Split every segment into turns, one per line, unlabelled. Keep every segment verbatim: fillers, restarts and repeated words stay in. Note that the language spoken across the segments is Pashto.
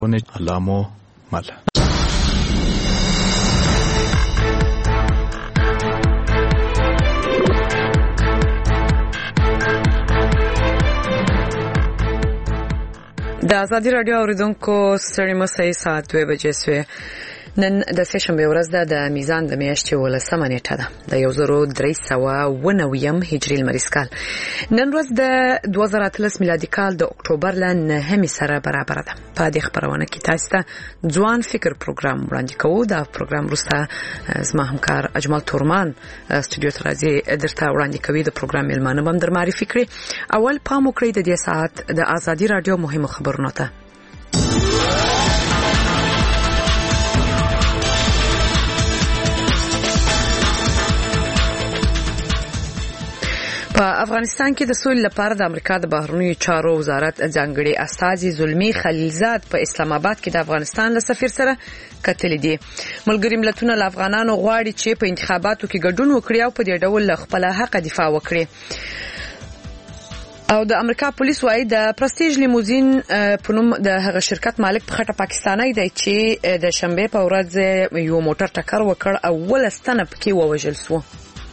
علامو مال
د ازادي راډیو اوریدونکو ستړي مسئ ساعت دوه بجې سوې. نن د سهشنبه ورځ ده، د میزان د میاشتې ولسمه نیټه ده د یو زر درې سوه اوه نوي هجري لمریز کال. نن ورځ د دوه زره اتلس میلادي کال د اکتوبر له نهمې سره برابر ده. په دې خبرونه کې تاسو ته ځوان فکر پروګرام وړاندې کوو. دا پروګرام وروسته زما همکار اجمل تورمان استودیو ته راځي درته وړاندې کوي. د پروګرام ملمانه هم در معرفي کړي. اول پام وکړئ د دې ساعت د ازادي راډیو مهمو خبرونو ته. په افغانستان کې د سولې لپاره د امریکا د بهرنیو چارو وزارت ځانګړي استازي زلمی خلیلزاد په اسلام آباد کې د افغانستان له سفیر سره کتل دي. ملګری ملتونه له افغانانو غواړي چې په انتخاباتو کې ګډون وکړي او په دې ډول خپل حق دفاع وکړي. او د امریکا پولیس وايي د پرستیج لیموزین په نوم د هغه شرکت مالک په خټه پاکستانی دی چې د شنبه په ورځ یو موټر ټکر وکړ او ولستنه پکې ووژل شو.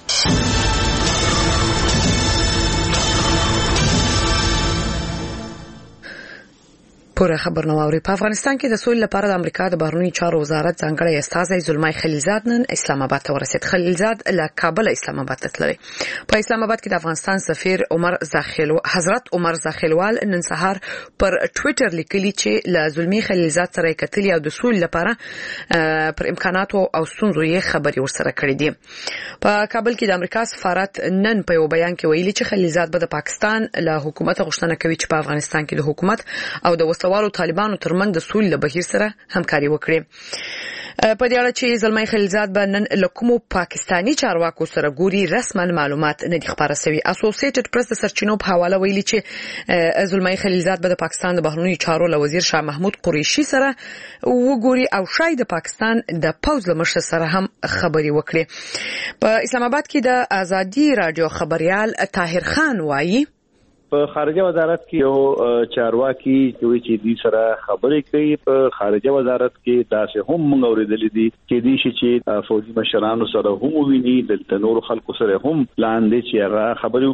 پوره خبرنامه په افغانستان کې د سولې لپاره د امریکا د بهرنیو چارو وزارت ځانګړی استازی زلمی خلیلزاد نن اسلام آباد ته ورسید. خلیلزاد له کابل اسلام آباد ته تللی. په اسلام آباد کې د افغانستان سفیر عمر زاخیلو حضرت عمر زاخیلوال نن سهار پر ټوئیټر لیکلی چې له زلمی خلیلزاد سره کتلی او د سولې لپاره پر امکاناتو او ستونزو یې خبري ورسره کړې دي. په کابل کې د امریکا سفارت نن په یو بیان کې ویلي چې خلیلزاد به د پاکستان له حکومت غوښتنه کوي چې په افغانستان کې د حکومت او د والو طالبانو ترمن د سولې بهیر سره همکاري وکړي. په دې اړه چې زلمی خلیلزاد به نن له کومو پاکستانی چارواکو سره ګوري رسما معلومات نه دي خبره شوی. اسوسییټډ پریس د سرچینو په حواله ویلي چې زلمی خلیلزاد به د پاکستان د بهرنیو چارو له وزیر شاه محمود قریشي سره وګوري او شاید د پاکستان د پوز له مشر سره هم خبري وکړي. په اسلام آباد کې د ازادي راډیو خبريال طاهر خان وايي
په خارجه وزارت کې یو چارواکي چې دې سره خبرې کوي. په خارجه وزارت کې داسې هم موږ اوریدلې دي چې دې شي چې فوجي مشرانو سره هم ویني د نور خلکو سره هم لاندې چې هغه خبرې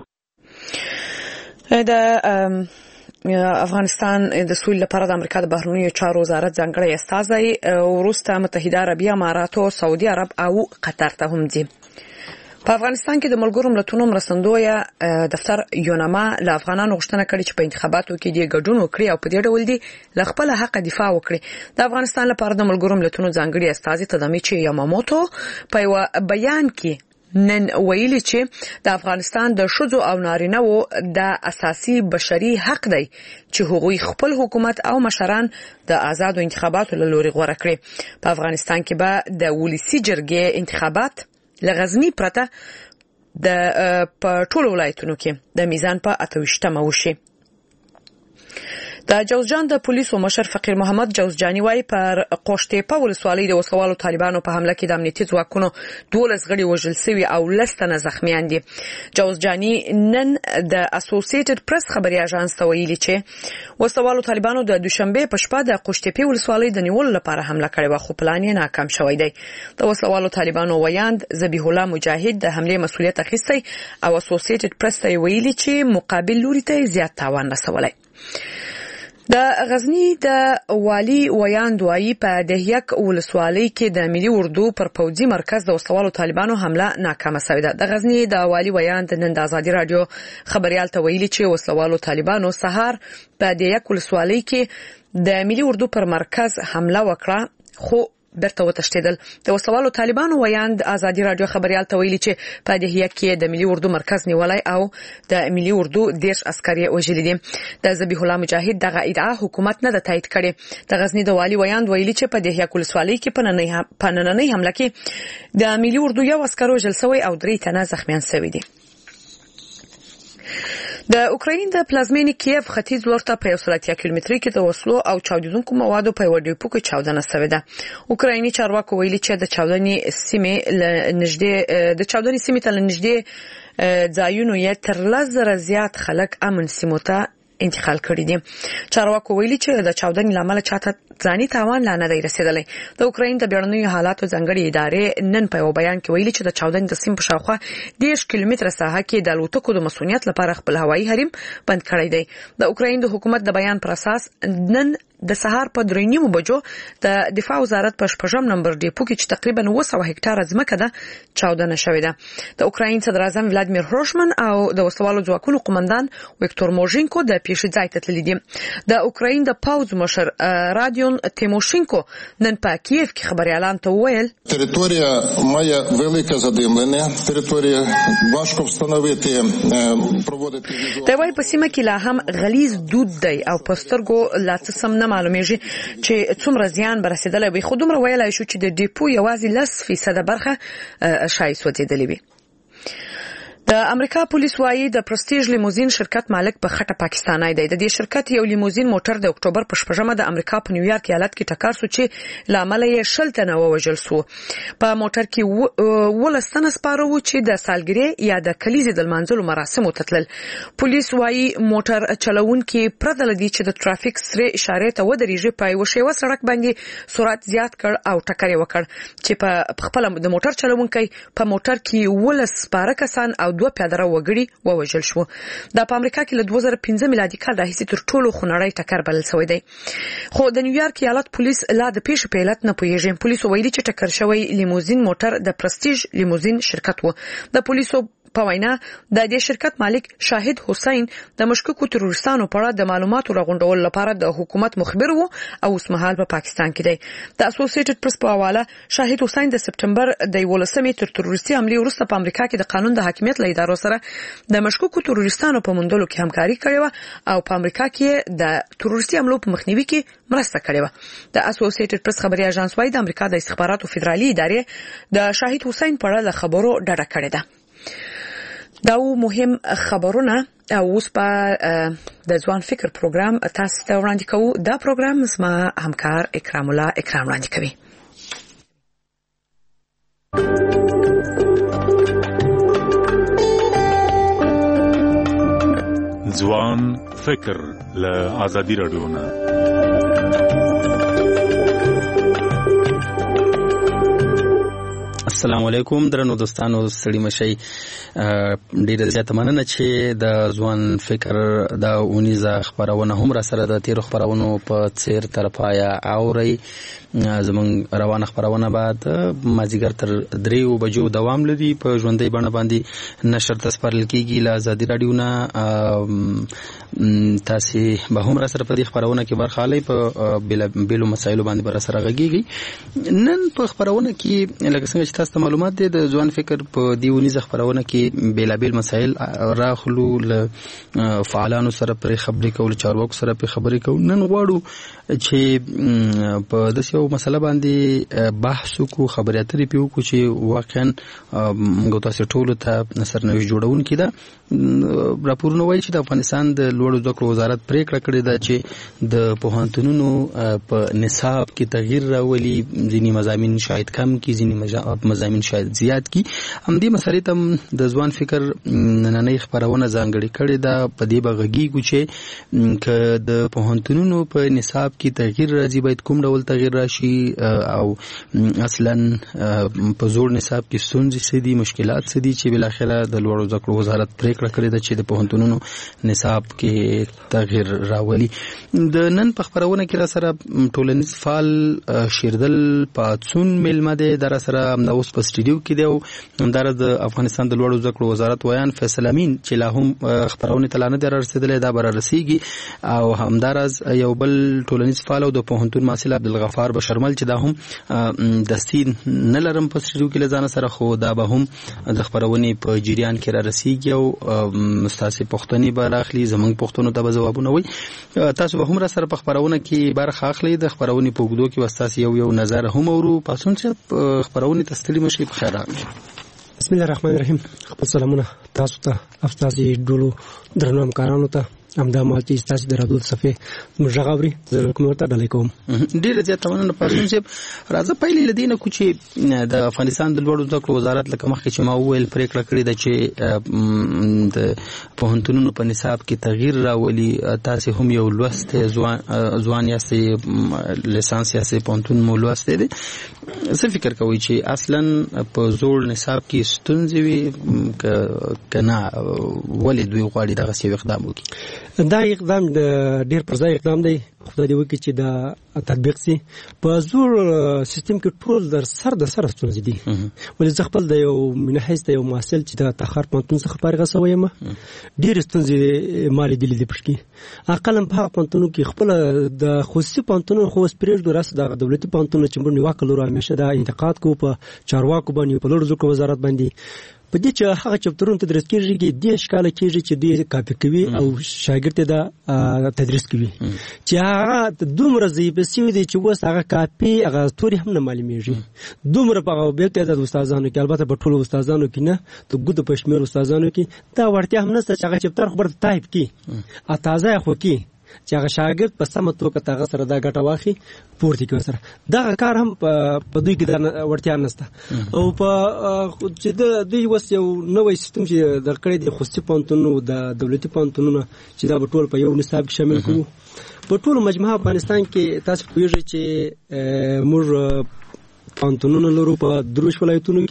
د افغانستان د سولې لپاره د امریکا د بهرنیو چارو وزارت ځانګړی استازی وروسته متحده عربي امارات او سعودي عرب او قطر ته هم دي. په افغانستان کې د ملګرو ملتونو مرستندوی دفتر یوناما له افغانانو غوښتنه کړې چې په انتخاباتو کې د ګډون وکړي او په دې ډول دي له خپل حق دفاع وکړي. د افغانستان لپاره د ملګرو ملتونو ځانګړي استازي تدامیچی یاماموتو په یو بیان کې نن ویلي چې د افغانستان د ښځو او نارینه‌و د اساسي بشري حق دی چې هغوی خپل حکومت او مشران د آزادو انتخاباتو له لوري غوړه کړي. په افغانستان کې به د ولسی جرګې انتخابات لغزنی پرته د په ټولو ولایتونو کې د میزان په اته ویشتمه وشي. د جوزجان د پولیسو مشر فقیر محمد جوزجانی وايي پر قوشتېپه ولسوالۍ د وسوالو طالبانو په حمله کې د امنیتي ځواکونو دولس غړي وژل شوي او لستنه زخمیان دي. جوزجانی نن د اسوسییټډ پریس خبري اژانس ته ویلي چې وسوالو طالبانو د دوشنبه په شپه د قوشتېپه ولسوالۍ د نیولو لپاره حمله کړې و خو پلان یې ناکام شوی دی. د وسوالو طالبانو ویاند ذبیح الله مجاهد د حمله مسؤلیت اخیستی او اسوسییټډ پریس ته ویلي چې مقابل لوري ته زیات تاوان رسولی. د غزنی د والی ویاند وايي په دهیک ولسوالۍ کې د ملي اردو پر پوځي مرکز د وسوالو طالبانو حمله ناکامه شوې ده. د غزنی د والی ویاند نن د ازادي راډیو خبريال ته ویلي چې وسوالو طالبانو سهار په دهیک ولسوالۍ کې د ملي اردو پر مرکز حمله وکړه خو برته وتښتیدل. د وسوالو طالبانو ویاند ازادي راډیو خبريال ته ویلي چې په دهیه کې د ملي اردو مرکز نیولای او د ملي اردو دیش عسکري وژل دي. د ذبیح الله مجاهد دغه ادعا حکومت نه د تایید کړي. د غزنی د والی ویاند ویلي چې په دهیه ولسوالۍ کې په نننۍ حمله کې د ملي اردو یو عسکر وژل شوی او درې تنه زخمیان شوي دي. د اوکراین د پلازمینې کیف ختیځ لورته په یو سل اتیا کیلومتري کې د وسلو او چاودیدونکو موادو په یو ډیپو کې چاودنه شوې ده. اوکرایني چارواکو ویلي چې د چاودنې سیمې نږدې د چاودنې سیمې ته نږدې ځایونو یې تر لس زره زیات خلک امن سیمو ته انتقال کړي دي. چارواکو ویلي چې د چاودنې لامل چاته ځاني تاوان لا نه دی رسیدلی. د اوکراین د بیړنیو حالاتو ځانګړي ادارې نن په یو بیان کې ویلي چې د چاودنې د سیمې په شاوخوا دیرش کیلومتره ساحه کې د الوتکو د مسؤلیت لپاره خپل هوایي حریم بند کړی دی. د اوکراین د حکومت د بیان پر اساس نن د سهار په درې نیمو بجو د دفاع وزارت په شپږم نمبر ډیپو کې چې تقریبا اوه سوه هکټاره ځمکه ده چاودنه شوې ده. د اوکراین صدر اعظم ولادیمیر هروشمن او د وسوالو ځواکونو قومندان ویکتور موژینکو د پیښې ځای ته تللي دي. د اوکراین د پاوز مشر رادیون تیموشینکو نن په کیف کې خبريالان ته وویل
територія має велике задимлення, територія важко встановити проводити
د وای په سیمه کې لا هم غلیظ دود دی او پسترګو لا څه سم نه معلومیږي چې څومره زیان برسېدلی وي. خو دومره ویلای شو چې د ډیپو یوازې لس فیصده برخه شای سوځېدلې وي. د امریکا پولیس وايي د پرستیج لیموزین شرکت مالک په خټه پاکستاني دی. د دې شرکت یو لیموزین موټر د اکتوبر په شپږمه د امریکا په نیویارک ایالت کې ټکر شو چې لامل یې شل تنه ووژل شو. په موټر کې ولستنه سپاره و چې د سالګرې یا د کلیزې د منځلو مراسمو ته تلل. پولیس وايي موټر چلوونکي پردل دي چې د ټرافیک سره اشاره ته ودرېږي په یو شیوه سړک باندې سرعت زیات کړ او ټکر یې وکړ چې په خپل د موټر چلوونکي په موټر کې ولس سپاره کسان او دوه پیادره وګړي ووژل شو. د امریکا کې له دوه زره پنځه میلادي کال راهیسې تر ټولو خونړی ټکر بلل شوی دی. خو د نیویارک ایالت پولیس لا د پیښې په علت نه پوهیږي. پولیسو ویلي چې ټکر شوی لیموزین موټر د پرستیج لیموزین شرکت و. د پولیسو په وینا د دې شرکت مالک شاهد حسین د مشکوکو تروریستانو په اړه د معلوماتو راغونډولو لپاره د حکومت مخبر وو او اوس مهال په پاکستان کې دی. د اسوسییټډ پریس په حواله شاهد حسین د سپټمبر د یولسمې تر تروریستي حملې وروسته په امریکا کې د قانون د حاکمیت له ادارو سره د مشکوکو تروریستانو په موندلو کې همکاري کړې و او په امریکا کې د تروریستي حملو په مخنیوي کې مرسته کړې و. د اسوسییټډ پریس خبري اژانس وايي د امریکا د استخباراتو فدرالي ادارې د شاهد حسین په اړه له خبرو ډډه کړې ده. دا مهم خبرونه او اوس په د ځوان فکر پروګرام تاسو ته وړاندې کوو. دا پروګرام زما همکار اکرام الله اکرام وړاندې کوي.
ځوان فکر له آزادي رادیو نه
السلام علیکم درنو دوستانو ستړي مشي. ډیره زیاته مننه چې د ځوان فکر د اونیزه خبرونه هم را سره د تیر خبرونو په څیر طرفایا اوري. زمون روانه خبرونه بعد مازیګر تر دریو بجو دوام لري. په ژوندۍ بڼه باندې نشر تسپارل کیږي له آزادي رادیو نه. تاسو به هم را سره په دې خبرونه کې برخه اخلئ. په بیلو مسایلو باندې بر سره غږیږي. نن په خبرونه کې لکه څنګه چې تاسو معلومات دي د ځوان فکر په دیونیزه خبرونه کې بیلابیل مسایل راخلو له فعالانو سره پر خبرې کول، چارواکو سره پر خبرې کول. نن غواړو چې په داسې یو مسله باندې بحث وکړو، خبرې اترې پې وکړو چې واقعا موږ تاسو ټولو ته سرنوشت جوړونکي ده. راپورونه وایي چې د افغانستان د لوړو زده کړو وزارت پریکړه کړې ده چې د پوهنتونونو په نصاب کې تغییر راولي. ځینې مضامین شاید کم کړي، ځینې مضامین شاید زیات کړي. همدې مسلې ته د ځوان فکر نننۍ خبرونه ځانګړې کړې ده. په دې به غږیږو چې که د پوهنتونونو په نصاب کې تغییر راځي باید کوم ډول تغییر راشي او اصلا په زوړ نصاب کې ستونزې څه دي، مشکلات څه دي چې بالاخره د لوړو زده کړو وزارت پریکړه کړې ده چې د پوهنتونونو نصاب کې تغییر راولي. د نن په خبرونه کې را سره ټولنیز فعال شیردل پاتسون ملمه ده در سره اوس په سټډیو کې دی او همدارس د افغانستان د لوړو زده کړو وزارت ویان فیصل امین چې لا هم خبرونه تلانه در رسیدلې دا بر رسیږي او همدارس یو بل ټولنیز فعال او د پوهنتون محصل عبدالغفار بشرمل چې دا هم دستین نه لرم په سټډیو کې لزانه سره خو دا به هم د خبرونه په جریان کې را رسیږي او مستاسي پښتني به راخلي زمنګ پښتنو ته جوابونه وي. تاسو به هم را سره په خبرونه کې برخه اخلي. د خبرونه په وګړو کې وستاسي یو یو نظر هم ورو پاسون چې خبرونه تستلی مشي په خیر راغلی.
بسم الله الرحمن الرحیم. خپل سلامونه تاسو ته، افساسي ډولو درنو همکارانو ته همدا مال چې تاسو درادو صفه مجغاوري زه کوم ته ډلې کوم
ډیر زیات مننه پښتون صاحب. راځه پایلې لدینه کو چې د افغانستان د لوړو زده کړو وزارت لکه مخکې چې ما وویل پریکړه کړې ده چې د پوهنتونونو په نصاب کې تغییر راولي. تاسو هم یو لوست ځوان ځوان یاستئ لیسانس یاستئ پوهنتون مو لوست دي. څه فکر کوئ چې اصلا په زوړ نصاب کې ستونزې وي کنه ولې دوی غواړي دغه څه اقدام وکړي؟
دا اقدام د ډیر پر ځای اقدام دی. خدای دې وکړي چې دا تطبیق سي. په زوړ سیستم کې ټول در سر د سر ستونزې دي. ولې زه خپل د یو منحیز ته یو محصل چې د تاخر پوهنتون څخه فارغ شوی یم ډېرې ستونزې ما لیدلې دي پکې. اقل په هغه پوهنتونو کې خپل د خصوصي پوهنتونو خو اوس پرېږدو راس د دولتي پوهنتونو چې موږ نیوکه لرو همیشه دا انتقاد کوو په چارواکو باندې په لوړو زده کړو وزارت باندې په دې چې هغه چپترونه تدریس کېږي کې دېرش کاله کېږي چې دوی کاپي کوي او شاګرد ته دا تدریس کوي چې هغه دومره ضعیف شوي دي چې اوس هغه کاپي هغه توري هم نه معلومیږي. دومره په هغه بیت د استادانو کې البته په ټولو استادانو کې نه د ګوت په شمېر استادانو کې دا وړتیا هم نشته چې هغه چپتر خبر تایپ کړي ا تازه خو کې چې هغه شاګرد په سمه توګه تاغه سره دا ګټه واخی پورته کوي سره دا کار هم په دوی کې د ورتیا نشته. او په چې د دوی وس یو نوې سیستم چې د کړې د خصوصي پوهنتونونو د دولتي پوهنتونونو چې دا ټول په یو نصاب کې شامل کړو. په ټول مجموعه افغانستان کې تاسو پوهیږئ چې موږ پوهنتونونو لرو په دروش ولایتونو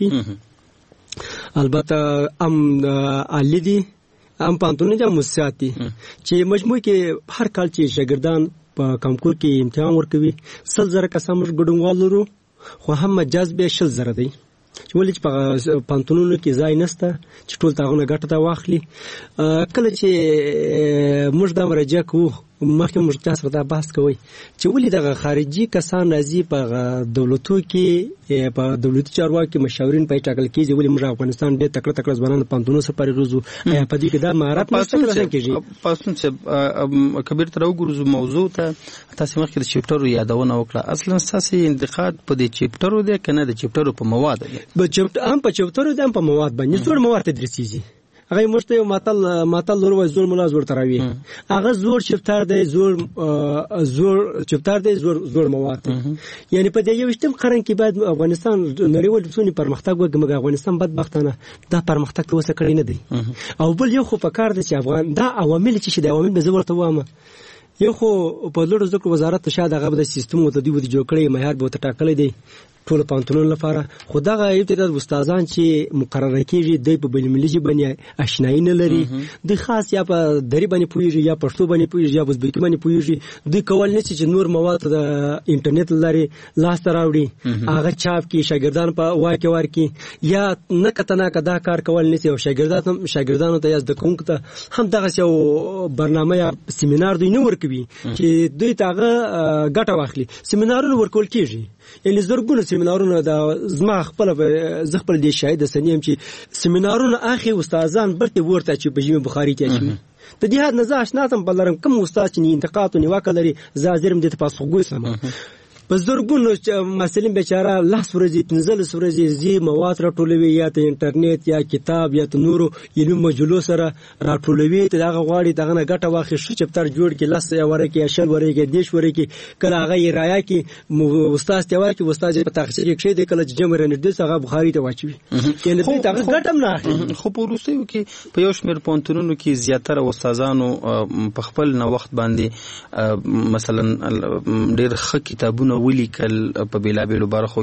کې البته ام علی دي ام پانتونو د مساعتي چې مجموعي کې هر کال چې شاګردان په کانکور کې امتحان ورکوي سل زره کسان ګډونوال لرو خو هم مجاز به شل زره دی چې ولې په پانتونونو کې ځای نشته چې ټول تاغونه ګټه تا واخلي. کله چې موږ دا مرجع کوو مخکې موږ تاسو دا بحث کوي چې ولې دغه خارجي کسان راځي په دولتو کې په دولتي چارواکو کې مشاورین په ټاکل کېږي ولې موږ افغانستان ډېر تکړه تکړه ځوانان پانتونو سره پرې روزو په دې کې دا مهارت نشته کېږي.
پښتون چې کبیر تر وګورځو موضوع ته تاسو مخکې د چپټرو یادونه وکړه اصلا تاسو انتقاد په دې چپټرو دی کنه د چپټرو په مواد دی؟
په چپټر هم په چپټرو دی هم په مواد باندې څور مواد تدریسيږي. هغه مشته یو ماتل ماتل ورو زور مولا زور تراوی هغه زور چپتار دی زور زور چپتار دی زور زور مواد یعنی په دې یو شتم قرن کې بعد افغانستان نړیوال څونی پرمختګ وکړي افغانستان بدبختانه دا پرمختګ ته وسه کړی نه دی. او بل یو خو په کار دی چې افغان دا عوامل چې د عوامل به زور ته وامه یو خو په لوړو زده کړو وزارت شاده هغه د سیستم ته دی ودی جوړ کړی معیار به ټاکلې دی ټول پانتونونو لپاره. خدغه ابتداء استادان چې مقرره کیږي د په بلملي باندې آشنایی نه لري د خاص یا په دری باندې پویږي یا پښتو باندې پویږي یا ازبکی باندې پویږي د کول نه چې نور مواد د انټرنیټ لري لاس تراوړي هغه چاپ کی شاګردان په واکه ورکی یا نه کتنه کدا کار کول نه او شاګردان هم شاګردانو ته یاد د کوم ته هم دغه یو برنامه یا سیمینار دوی نه ورکوي چې دوی تاغه ګټه واخلي. سیمینارونه ورکول کیږي یعنی زرګونه سیمینارونه د زما خپل ز خپل د شاهد سنیم چې سیمینارونه اخی استادان برته ورته چې بجیم بخاری ته شي ته دې حد نه اشناتم بلرم کوم استاد چې انتقاد او نیوکه لري زازرم د تاسو غوښتم په زرګونو مسلمان بیچاره لاس ورځي پنځل ورځي زی مواد راټولوي یا ته انټرنیټ یا کتاب یا ته نورو علمي مجلو سره راټولوي ته دغه غواړي دغه نه ګټه واخی شو چپتر جوړ کې لاس یا ورکه یا شل ورکه دیش ورکه کله هغه رایا کې استاد ته ورکه استاد په تخصص کې دی کله چې جمع رنډ هغه بخاری ته واچوي یعنی ته دغه ګټم نه
خو په روسیو کې په یو شمېر پونتونونو کې زیاتره استادانو په خپل نو وخت باندې مثلا ډېر ښه کتابونه ولیکل په بیلابیلو برخو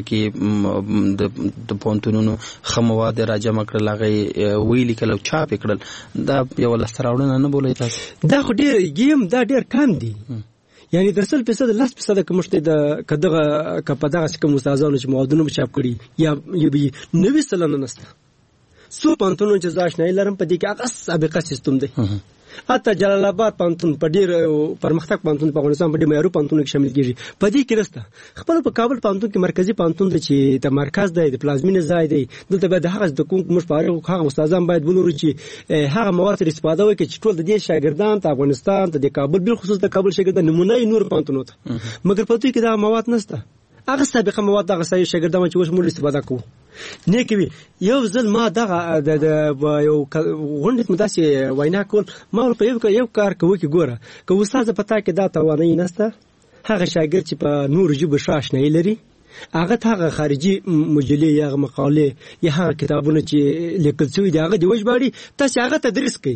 کې د پونتونونو خمواد راجمع کړل هغه ولیکل او چاپ کړل دا یو لستراوړنه نه بولای تاسو دا
خو ډېر گیم دا ډېر کم دي یعنی درسل فیصد لاس فیصد کومشته د کدغه کپدغه کوم استادانو چې موادونه چاپ کړي یا نوې سلنه نسته سو پونتونو چې ځاش نه لرم په دې کې هغه سابقه سیستم دی. حتی جلال آباد پانتون په ډیر پرمختګ پانتون په افغانستان په ډیر معیاري پانتون کې شامل کیږي په دې کې رسته خپل په کابل پانتون کې مرکزی پانتون دی چې د مرکز دی د پلازمینه ځای دی دلته به د هغه د کوم مش فارغ هغه استادان باید ولوري چې هغه مواد استفاده وکړي چې ټول د دې شاګردان ته افغانستان ته د کابل بل خصوص د کابل شاګردان نمونه نور پانتون وته مګر په دې کې دا مواد نشته هغه سابقه مواد دغه صحیح شاګردان چې اوس موږ استفاده کوو نه کوي. یو ځل ما دغه د یو غونډه مداسي وینا کول ما په یو یو کار کوي کې ګوره که استاد پتا کې دا توانایي نسته هغه شاګرد چې په نور ژبه شاشنه لري هغه هغه خارجي مجلې یا مقاله یا هغه کتابونه چې لیکل شوی دی هغه دی وژباړي تاسو هغه تدریس کوي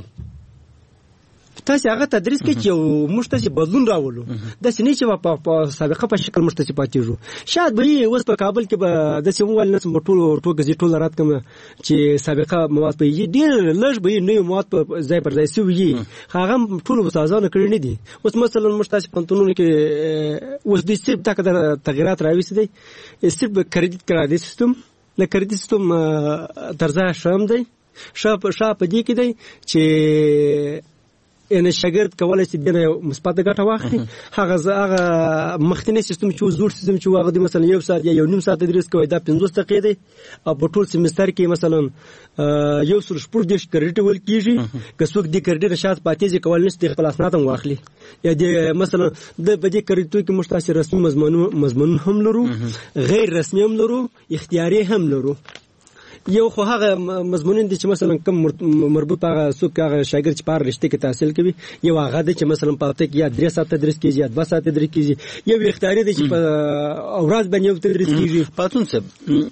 تاسو هغه تدریس کوي چې موږ ته بدلون راولو د سینې چې په سابقه په شکل موږ ته پاتېږو شاید به اوس په کابل کې به د سیموال نس ټول ټول غزي ټول رات کوم چې سابقه مواد په ډیر لږ به نه مواد په ځای پر ځای سوي هغه ټول استادانو کړی نه دي. اوس مثلا موږ تاسو پنتونونو کې اوس د سیب تک د تغیرات راوېسي دي سیب کریډټ کړه سیستم له کریډټ سیستم ترځه شام دی شاپ شاپ دی کې دی چې ان شاګرد کولای شي د مثبت ګټه واخلي. هغه هغه مخکنی سیستم چې زوړ سیستم چې هغه د مثلا یو ساعت یا یو نیم ساعت تدریس کوي دا پنځوس دقیقې دی او په ټول سیمستر کې مثلا یو سل شپږ دیش کریډټ ول کیږي که څوک د کریډټ شات پاتې کول نشي خپل اسناد هم واخلي یا د مثلا د بده کریډټو کې مشتاش رسمي مضمون مضمون هم لرو غیر رسمي هم لرو اختیاري هم لرو. یو خو هغه مضمونین دي چې مثلا کم مربوط هغه څوک هغه شاګرد چې په رشته کې تحصیل کوي یو هغه د چې مثلا په هفته کې یا درې ساعت تدریس کیږي یا دوه ساعت تدریس کیږي یو اختیاري دي چې په اوراد باندې یو تدریس کیږي. پاتون صاحب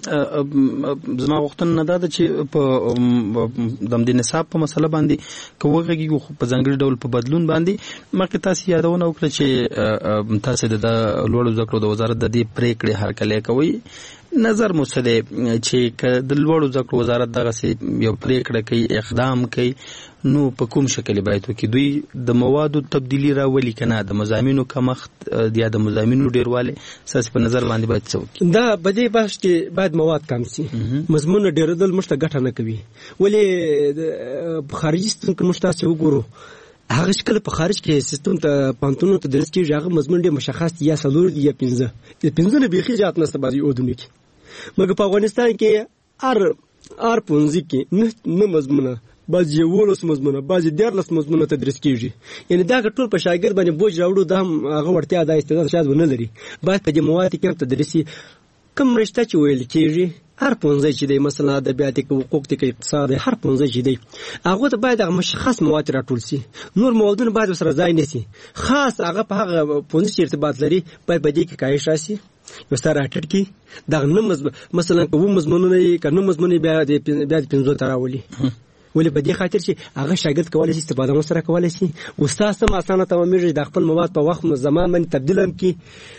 زما وختونه نه ده چې په د دې نصاب په مسله باندې کوغه خو په ځانګړي ډول په بدلون باندې مخکې تاسو یادونه وکړه چې تاسو د لوړو زده کړو د وزارت د دې پریکړې هرکلی کوي. نظر مو څه دی چې د لوړو زده کړو وزارت دغه یو پریکړه کوي اقدام کوي نو په کوم شکل باید وکړي؟ دوی د موادو تبدیلی راولي که نه د مضامینو کمښت یا د مضامینو ډیروالی ستاسو په نظر باندې باید څه وکړي؟ دا په دې بحث کې باید مواد کم شي مضمون ډیرېدل موږ ته ګټه نه کوي. ولې په خارجي سیستم کې موږ تاسو وګورو هغه شکل په خارج کې سیستم ته پانتونو تدریس کیږي هغه مضمون ډېر مشخص یا څلور یا پنځه پنځه نه بیخي زیات نسته بعضې اودونه کې مګر په افغانستان کې هر هر پونځي کې نه نه مضمونه بعضې یولس مضمونه بعضې دیارلس مضمونه تدریس کیږي. یعنې دا که ټول په شاګرد باندې بوج راوړو دا هم هغه وړتیا دا استعداد شاید ونه لري. باید په دې موادو کې هم تدریسي کوم رشته چې ویل کیږي هر پونځي چې دی مثلا ادبیات کې حقوق کې اقتصاد هر پونځي چې دی هغه ته باید هغه مشخص مواد راټول شي. نور موادونه باید سره ځای نه شي خاص هغه په هغه پونځي چې ارتباط لري باید په دې کې کاهش راشي یو ستاره اټټ کې دا نه مثلا کوم مضمونونه یې کنه مضمونونه بیا د بیا د پنځو تراولي ولې په دې خاطر چې هغه شاګرد کولای شي استفاده سره کولای شي استاد سم اسانه تمامېږي د خپل مواد په وخت زمان باندې تبدیل هم کی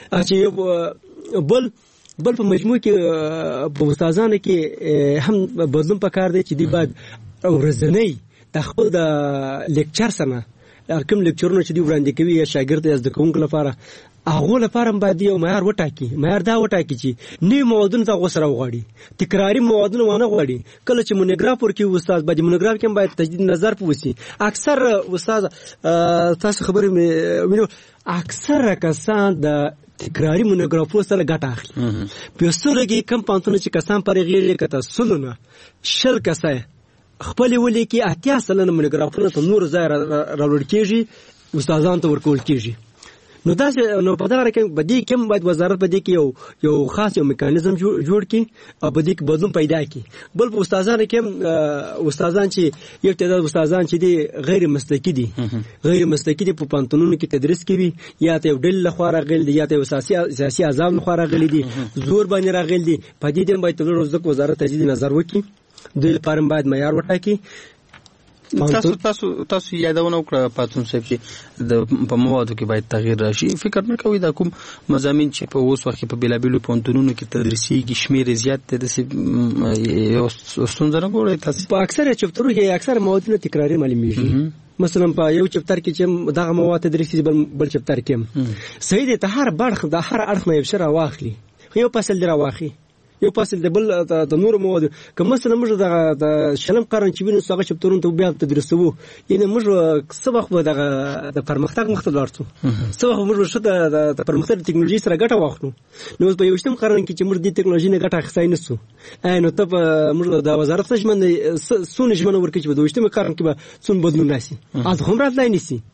چې بل بل په مجموع کې په استادانو کې هم بدلون پکار دی چې دی بعد ورځنی د خپل د لیکچر سره کوم لیکچرونه چې دی وړاندې کوي یا شاګرد یا زده کوونکو لپاره هغه لپاره باید یو معیار وټاکي. معیار دا وټاکي چې نوي موادونه ته غوسره وغواړي تکراری موادونه ونه غواړي. کله چې مونوګراف ورکوي استاد باید مونوګراف کې باید تجدید نظر پوسی. اکثر استاد تاسو خبرې وینو اکثر کسان د تکراری مونوګرافونو سره ګټه اخلي. په سره کې کم پانتونه چې کسان پرې غیړي کته سلونه شل کسه خپل ولي کې اتیا سلنه مونوګرافونو ته نور ځای راوړل کېږي استادانو ته ورکول کېږي. نو دا نو په دغه کې بدی کوم باید وزارت بدی کې یو یو خاص یو میکانیزم جوړ کړي او بدی کې بدلون پیدا کړي. بل په استادانو کې استادان چې یو تعداد استادان چې دي غیر مسلکي دي غیر مسلکي دي په پانتونونو کې تدریس کوي یا ته یو ډل لخوا راغلي دي یا ته سیاسي سیاسي اعضاء لخوا راغلي دي زور باندې راغلي دي. په دې ډول باید تلور ځکه وزارت تجدید نظر وکړي دوی لپاره باید معیار وټاکي. تاسو تاسو تاسو یادونه وکړه پاتون صاحب چې د په موادو کې باید تغییر راشي. فکر نه کوي دا کوم مضامین چې په اوس وخت په بیلابیلو پونتونونو کې تدریسيږي شمیر زیات دی د یو ستونزه نه ګورئ تاسو په اکثره چپترو کې اکثر موادونه تکراری معلومیږي. مثلا په یو چپتر کې چې دغه مواد تدریسي بل چپتر کې صحیح دی ته هر برخ د هر اړخ نه یو شر واخلي یو فصل دی راواخلي یو فصل د بل د نور مواد که مثلا موږ د شلم قرن چې وینو هغه چپترونه ته بیا تدریسو یعنی موږ څه وخت دغه د پرمختګ مخ ته لاړو څه وخت موږ شو د پرمختګ ټکنالوژي سره ګټه واخلو. نو په یوشتم قرن کې چې موږ د ټکنالوژي نه ګټه اخیستای نسو نو ته موږ د وزارت څخه ژمن سونه ژمن ورکړي چې په دوشتم قرن کې به څون بدلون راشي از هم راتلای نسی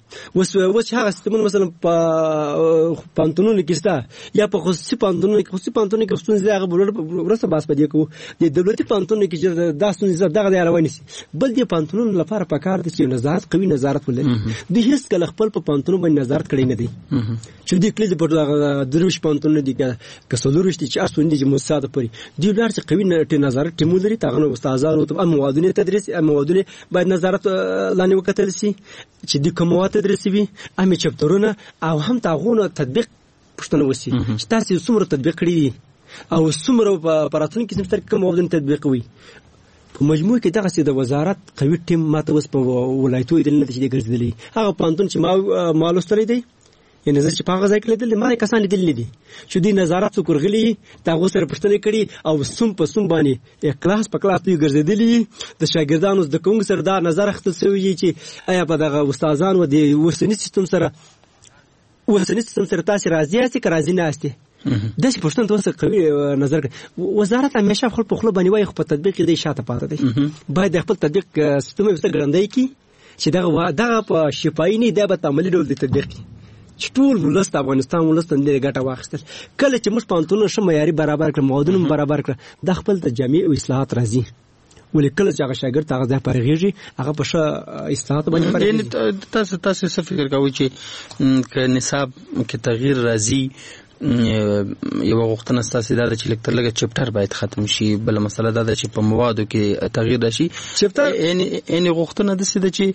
اوس اوس هغه سیستمونه مثلا په پانتونونو کې ستا یا په خصوصي پانتونونو کې خصوصي پانتونونو کې ستونزې هغه ورسره باس پدې کوو د دولتي پانتونونو کې چې دا ستونزې دغه دی روانې سي بل دې پانتونونو لپاره پکار دي چې نظارت قوي نظارت ولري د هیڅ کله خپل په پانتونونو باندې نظارت کړی نه دی چې دې کلیز په دروش پانتونونو دي که څلورش دي چې اصل دي چې مستعد پري دی لار چې قوي نظارت ټیمو لري تاغه استادانو ته موادونه تدریس موادونه باید نظارت لاندې وکتل شي چې د کومه تدریس وي امي چپترونه او هم تاغونه تطبیق پښتنه وسی چې تاسو څومره تطبیق کړی او څومره په راتلونکي کې څومره کوم موضوع تطبیق وي په مجموع کې دغه سي د وزارت قوي ټیم ماته وس په ولایتو د نتیجې ګرځېدلی هغه پانتون چې ما مالوستری دی یعنی چې په هغه ځای کې لیدل ما کسان لیدل دي چې د نظارت څو کورغلي تاغو سره پښتنه کړي او سوم په سوم باندې کلاس په کلاس دی ګرځېدلی د شاګردانو د کوم سره دا نظر اخته شوی چې آیا په دغه استادانو د ورسنی سیستم سره ورسنی سیستم سره تاسو راځي چې راځي نه استه د څه پښتون تاسو قوي نظر وزارت همیشه خپل په خپل باندې وایي خپل تطبیق دی شاته پاتې دی باید خپل تطبیق سیستم یې ګرځندای کی چې دغه دغه په شفایي نه دی به عملی ډول تطبیق چې ټول ولست افغانستان ولست نه ګټه واخیستل کله چې موږ پانتونو شمه معیاري برابر کړ موادونه برابر کړ د خپل د جامع او اصلاحات راځي ولې کله چې هغه شاګرد هغه ځای پرېږي هغه په ښه اصلاحات باندې پرېږي
تاسو تاسو څه فکر کوئ چې ک نصاب کې تغییر راځي یو وختونه ستاسو دا چې لیکتر لګه چپټر باید ختم شي بل مسله دا چې په موادو کې تغییر راشي چپټر یعنی یعنی وختونه د څه د چې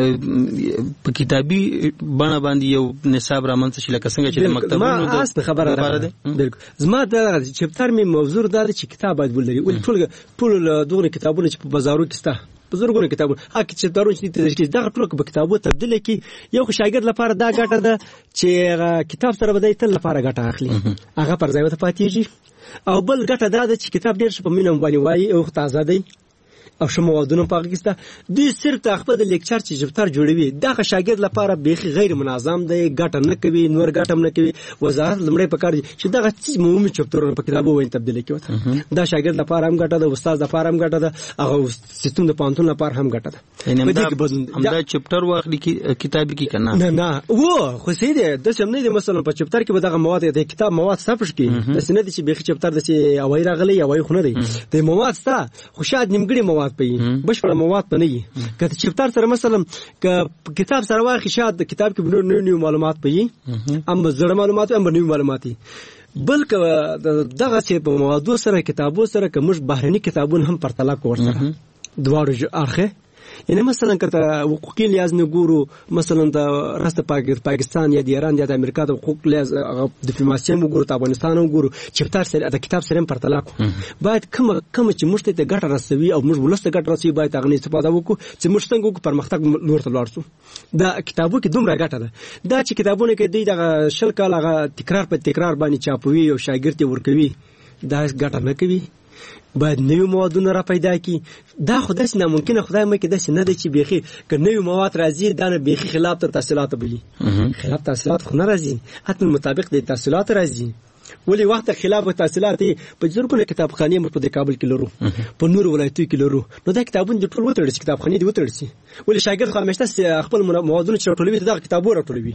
په کتابي بڼه باندې یو نصاب رامنځته شي لکه څنګه چې د مکتبونو د خبره ده بالکل زما دا چپټر می موضوع دا چې کتاب باید ولري ول ټول ټول دغه کتابونه چې په بازارو کې سته بزرګونو کتابونه اکه چې دارو چې تدریس دغه ټول په کتابو تبدیل کی یو شاګرد لپاره دا ګټه ده چې کتاب سره بدای تل لپاره ګټه اخلي هغه پر ځای ته پاتېږي او بل ګټه دا ده چې کتاب ډیر شپه مینه باندې وایي او تازه دی او شمو ودونه په کېسته د صرف تخپل د لیکچر چې چپټر جوړوي دغه شاګرد لپاره بیخي غیر منظم دی ګټه نه کوي نور ګټه نه کوي وزارت لمړی په کار چې دغه چیز مهمه چپټر په کتابو وین تبدیل کوي دا شاګرد لپاره هم ګټه ده استاد لپاره هم ګټه ده هغه سیستم د پانتون لپاره هم ګټه ده په دې کې همدا چپټر واخلي کتابي کې کنه
نه نه و خو سې ده د سم نه دي مثلا په چپټر کې به دغه مواد د کتاب مواد صفر کې د سنت چې بیخي چپټر د سي اوای راغلي اوای خو نه دی د مواد ستا خو شاید نیمګړي مواد پي بشپړ مواد نه وي کله چپټر سره مثلا ک کتاب سره واخی شاید کتاب کې نو نو معلومات پي ام زړه معلومات ام نو معلومات بلکې دغه چې په موادو سره کتابو سره کوم بهرني کتابونه هم پرتله کوړل دواړو اخه یعنی مثلا کته حقوقي لیاز نه ګورو مثلا د راست پاکستان یا د ایران یا د امریکا د حقوق لیاز ډیپلوماسي مو ګورو افغانستان مو ګورو چپټر سره د کتاب سره پرتله کو باید کوم کوم چې موږ ته ګټه رسوي او موږ ولست ګټه رسوي باید هغه استفاده وکړو چې موږ څنګه پرمختګ لور ته لاړ شو دا کتابو کې دومره ګټه ده دا چې کتابونه کې د شل کال هغه تکرار په تکرار باندې چاپوي او شاګرد ورکوي دا ګټه نه کوي باید نوی موادونه را پیدا کی دا خدای نه ممکنه خدای مې کې د سینه د چې بيخي ک نوی مواد راځي دا نه بيخي خلاف ته تحصیلات بلی خلاف تحصیلات خو نه راځي حتی مطابق د تحصیلات راځي ولی وخت خلاف تحصیلات په زرګونه کتابخانې مر په کابل کې لرو په نور ولایتو کې لرو نو دا کتابونه د ټول وتړل شي کتابخانې دی وتړل شي ولی شاګرد خو همیشه خپل موادونه چټولوي دا کتابونه راټولوي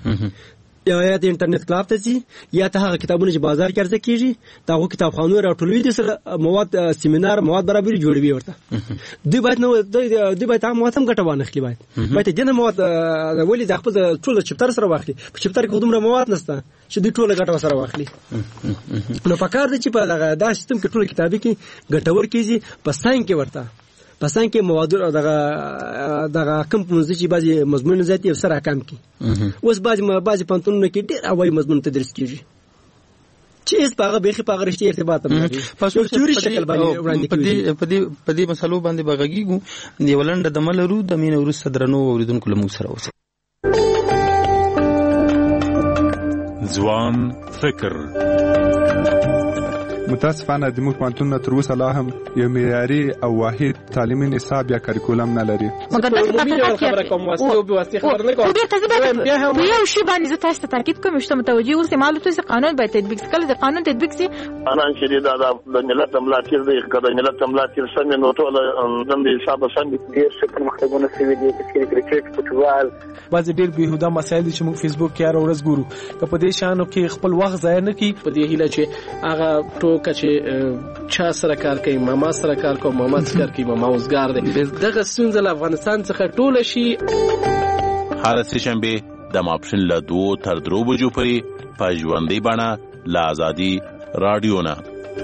یا یا د انټرنیټ کلاب ته سي یا ته هغه کتابونه چې بازار کې ارزه کیږي دا هغه کتابخانو راټولوي د سره مواد سیمینار مواد برابر جوړوي ورته دوی باید نو دوی باید هم مواد هم ګټه وانه خلی باید باید دنه مواد ولې د خپل ټول چپټر سره واخلي په چپټر کې دومره مواد نشته چې دوی ټول ګټه سره واخلي نو پکار دي چې په دا سیستم کې ټول کتابي کې ګټور کیږي په ساين کې ورته پسان کې مواد دغه دغه کم پونځي چې بعضي مضمون زیاتې سره کم کی اوس بعضي بعضي پانتونونه کې ډېر اوای مضمون تدریس کیږي چې اس پاغه به پاغه رښتیا ارتباط لري پاسو تیوري شکل باندې وړاندې کیږي
په دې په دې مسلو باندې بغږیږو دی ولنډ د ملرو د مين ورس صدرنو اوریدونکو له موږ سره اوسه
ځوان فکر
متاسفانه د موږ پوهنتونونه تر اوسه لا هم یو معیاري او واحد تعلیمي نصاب یا کریکولم نه لري.
مګر دغه خبره کوم واسطه او به واسطه خبر نه کوم. بیا هم یو شی باندې زه تاسو ته تاکید کوم چې متوجي اوسئ معلومات چې قانون باید تطبیق شي. کله چې قانون تطبیق شي
انا چې دا د ملت ملاتړ دی کله ملت ملاتړ څنګه نو ټول د حساب څنګه ډیر څه پرمختګونه شوي دي چې کرکټ فوټبال
بعض ډیر بهوده مسایل دي چې موږ فیسبوک کې هر ورځ ګورو. که په دې شانو کې خپل وخت ضایع نه کړي په دې هیله چې هغه ټوکه چې چا سره کار کوي ماما سره کار کوي ماما سره کار کوي ماما اوسګار دی دغه ستونزه له افغانستان څخه ټوله شي.
هر سه شنبه د ماپښین له دوه تر درو بجو پورې په ژوندۍ بڼه له آزادي رادیو نه.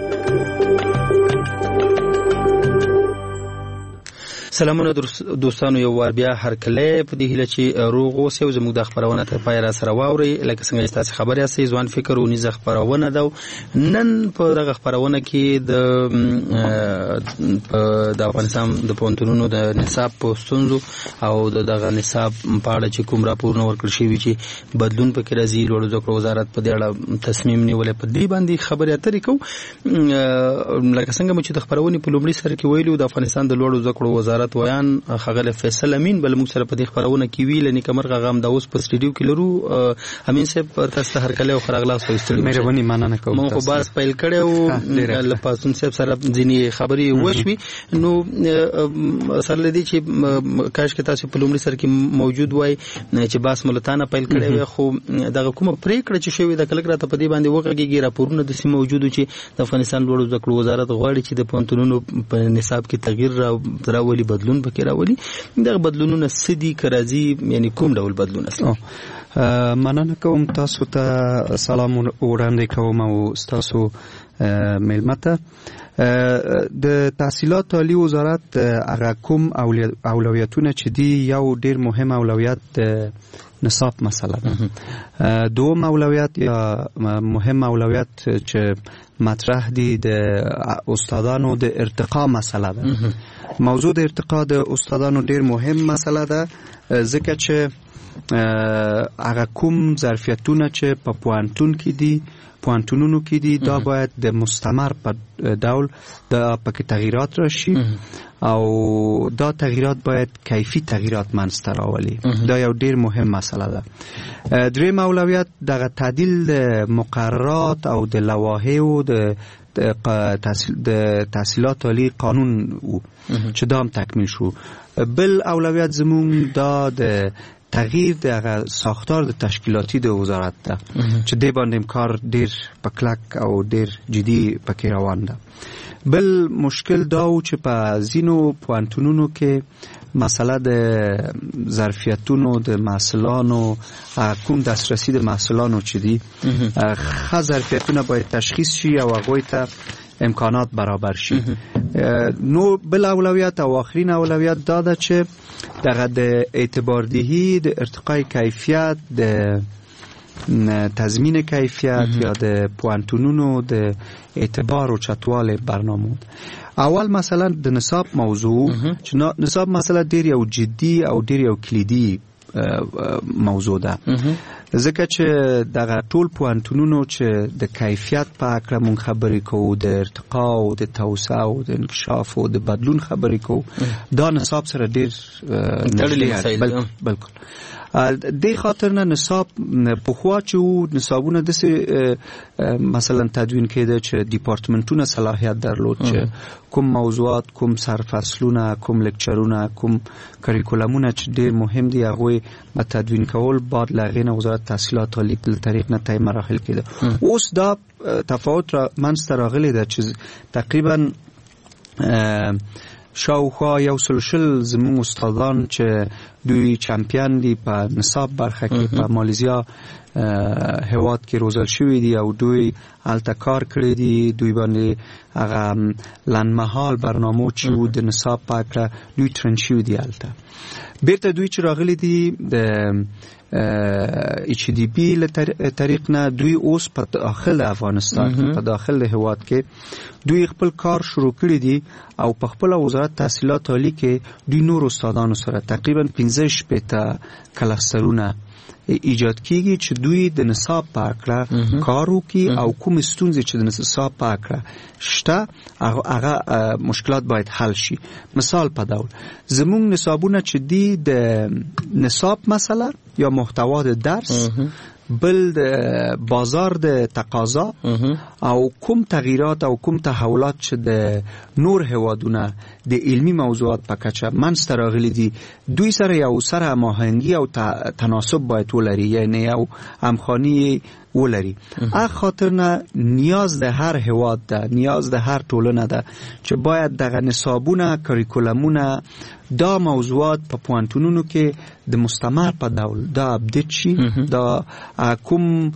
سلامونه دوستانو، یو وار بیا هر کله په دې هیله چې روغ اوسئ او زموږ د خبرونه تر پای را سره واورئ. لکه څنګه چې تاسو خبر یاستئ ځوان فکر او نیزه خبرونه ده. نن په دغه خبرونه کې د د افغانستان د پوهنتونونو د نصاب په ستونزو او دغه نصاب په اړه چې کوم راپورونه ورکړل شوي چې بدلون پکې راځي، لوړو زده کړو وزارت په دې اړه تصمیم نیولې په دې باندې خبرې اترې کوو. لکه څنګه چې د خبرونې په لومړي سر کې ویلو د افغانستان د لوړو زده کړو وزارت ویان خغل فیصل امین بل موږ سره په دې خبرونه کې ویل نه کمرغه غام د اوس په سټډیو کې لرو. امین صاحب پر تاسو هر کله خو راغلا سو استړي
مهرباني مننه کوم.
مو خو باز پیل کړو ل پاسون صاحب سره ځینی خبري وشوي نو سره لدی چې کاش کې تاسو په لومړي سر کې موجود وای چې باس ملتانه پیل کړی خو دغه کومه پریکړه چې شوی د کلک راته په دې باندې وګړي راپورونه د سیمه موجود چې د افغانستان لوړو زده کړو وزارت غواړي چې د پوهنتونونو په نصاب کې تغییر راولي بدلون پکې راولي. دغه بدلونونه سدي کرازي یعنی کوم ډول بدلون اصلا؟
مننه کوم. تاسو ته سلام وړاندې کوم او تاسو ملمته د تحصیلات عالی وزارت هغه کوم اولویتونه چې دی یو ډیر مهم اولویت نصاب مسئله ده. دوم اولویت یا مهم اولویت چې مطرح دی د استادانو د ارتقا مسئله ده. موضوع د ارتقا د استادانو ډیر مهم مسئله ده ځکه چې هغه کوم ظرفیتونه چې په پوهنتون کې دي پوهنتونونو کې دي دا باید د مستمر په ډول د پکې تغییرات راشي او دا تغییرات باید کیفی تغییرات منځته راولي. دا یو ډیر مهم مسله ده. دریم اولویت دغه تعدیل د مقررات او د لوایح د د تحصیلات عالی قانون چې دا هم تکمیل شو. بل اولویت زمون دا د تغییر د ساختار د تشکیلاتی د وزارت ده چې دې باندې کار ډیر پکلک او ډیر جدي پکې روان ده. بل مشکل دا و چې په ځینو پوهنتونونو کې مسله د ظرفیتونو د محصلانو کوم دسترسی د محصلانو چې دي ښه ظرفیتونه باید تشخیص شي او هغوی ته امکانات برابر شي. نو بل اولویت او آخرین اولویت دا ده چې دغه د اعتباردهی د ارتقای کیفیت د تضمین کیفیت یا د پوهنتونونو د اعتبار او چتوال برنامه. اول مثلا د نصاب موضوع چې نصاب مسله ډیر یو جدي او ډیر یو کلیدي موضوع ده ځکه چې دغه ټول پوهنتونونو چې د کیفیت په اړه مونږ خبرې کوو د ارتقا او د توسعه او د انکشاف او د بدلون خبرې کوو دا نصاب سره ډیر تړلي بالکل. د خاطر نه نصاب په خوا چې نصابونه د مثلا تدوین کېده چې ډیپارټمنټونه صلاحیت درلود چې کوم موضوعات کوم سرفصلونه کوم لیکچرونه کوم کریکولمونه چې ډیر مهم دي هغه په تدوین کول بعد لغینه وزارت تحصیلات عالی په طریق نه تای مراحل کېده. اوس دا تفاوت را منځته راغلی ده چې تقریبا شاوخوا یو سل شل زموږ استادان چې دوی چمپیون دي په نصاب برخه کې په مالیزیا هواد کې روزل شوی دي او دوی هلته کار کړی دي. دوی باندې هغه لنډمهال برنامه چې وو د نصاب په اړه دوی ترن شوی دي هلته. بیرته دوی چې راغلي دي د ایچ ډی بی له طریق نه دوی اوس په داخل افغانستان په داخل هواد کې دوی خپل کار شروع کړی دي او په خپل وزارت تحصیلات عالی کې دوی نور استادانو سره تقریبا پنځه شپږ کلسترونه ایجاد کیږي چې دوی د نصاب په اړه کار وکړي او کوم ستونزې چې د نصاب په اړه شته هغه مشکلات باید حل شي. مثال په ډول زموږ نصابونه چې دی د نصاب مسله یا محتوا د درس بل د بازار د تقاضا او کوم تغییرات او کوم تحولات چې د نور هوادونه د علمی موضوعات په کچه منځته راغلي دي دوی سره یو سره هماهنګي او تناسب باید ولري، یعنی یو همخوانی ولري. اخ خاطر نه نیاز د هر هواد ده، نیاز د هر ټولنه ده چې باید دغه نصابونه کریکولمونه دا موضوعات په پوهنتونونو کې د مستمر په ډول دا اپډیټ شي، دا کوم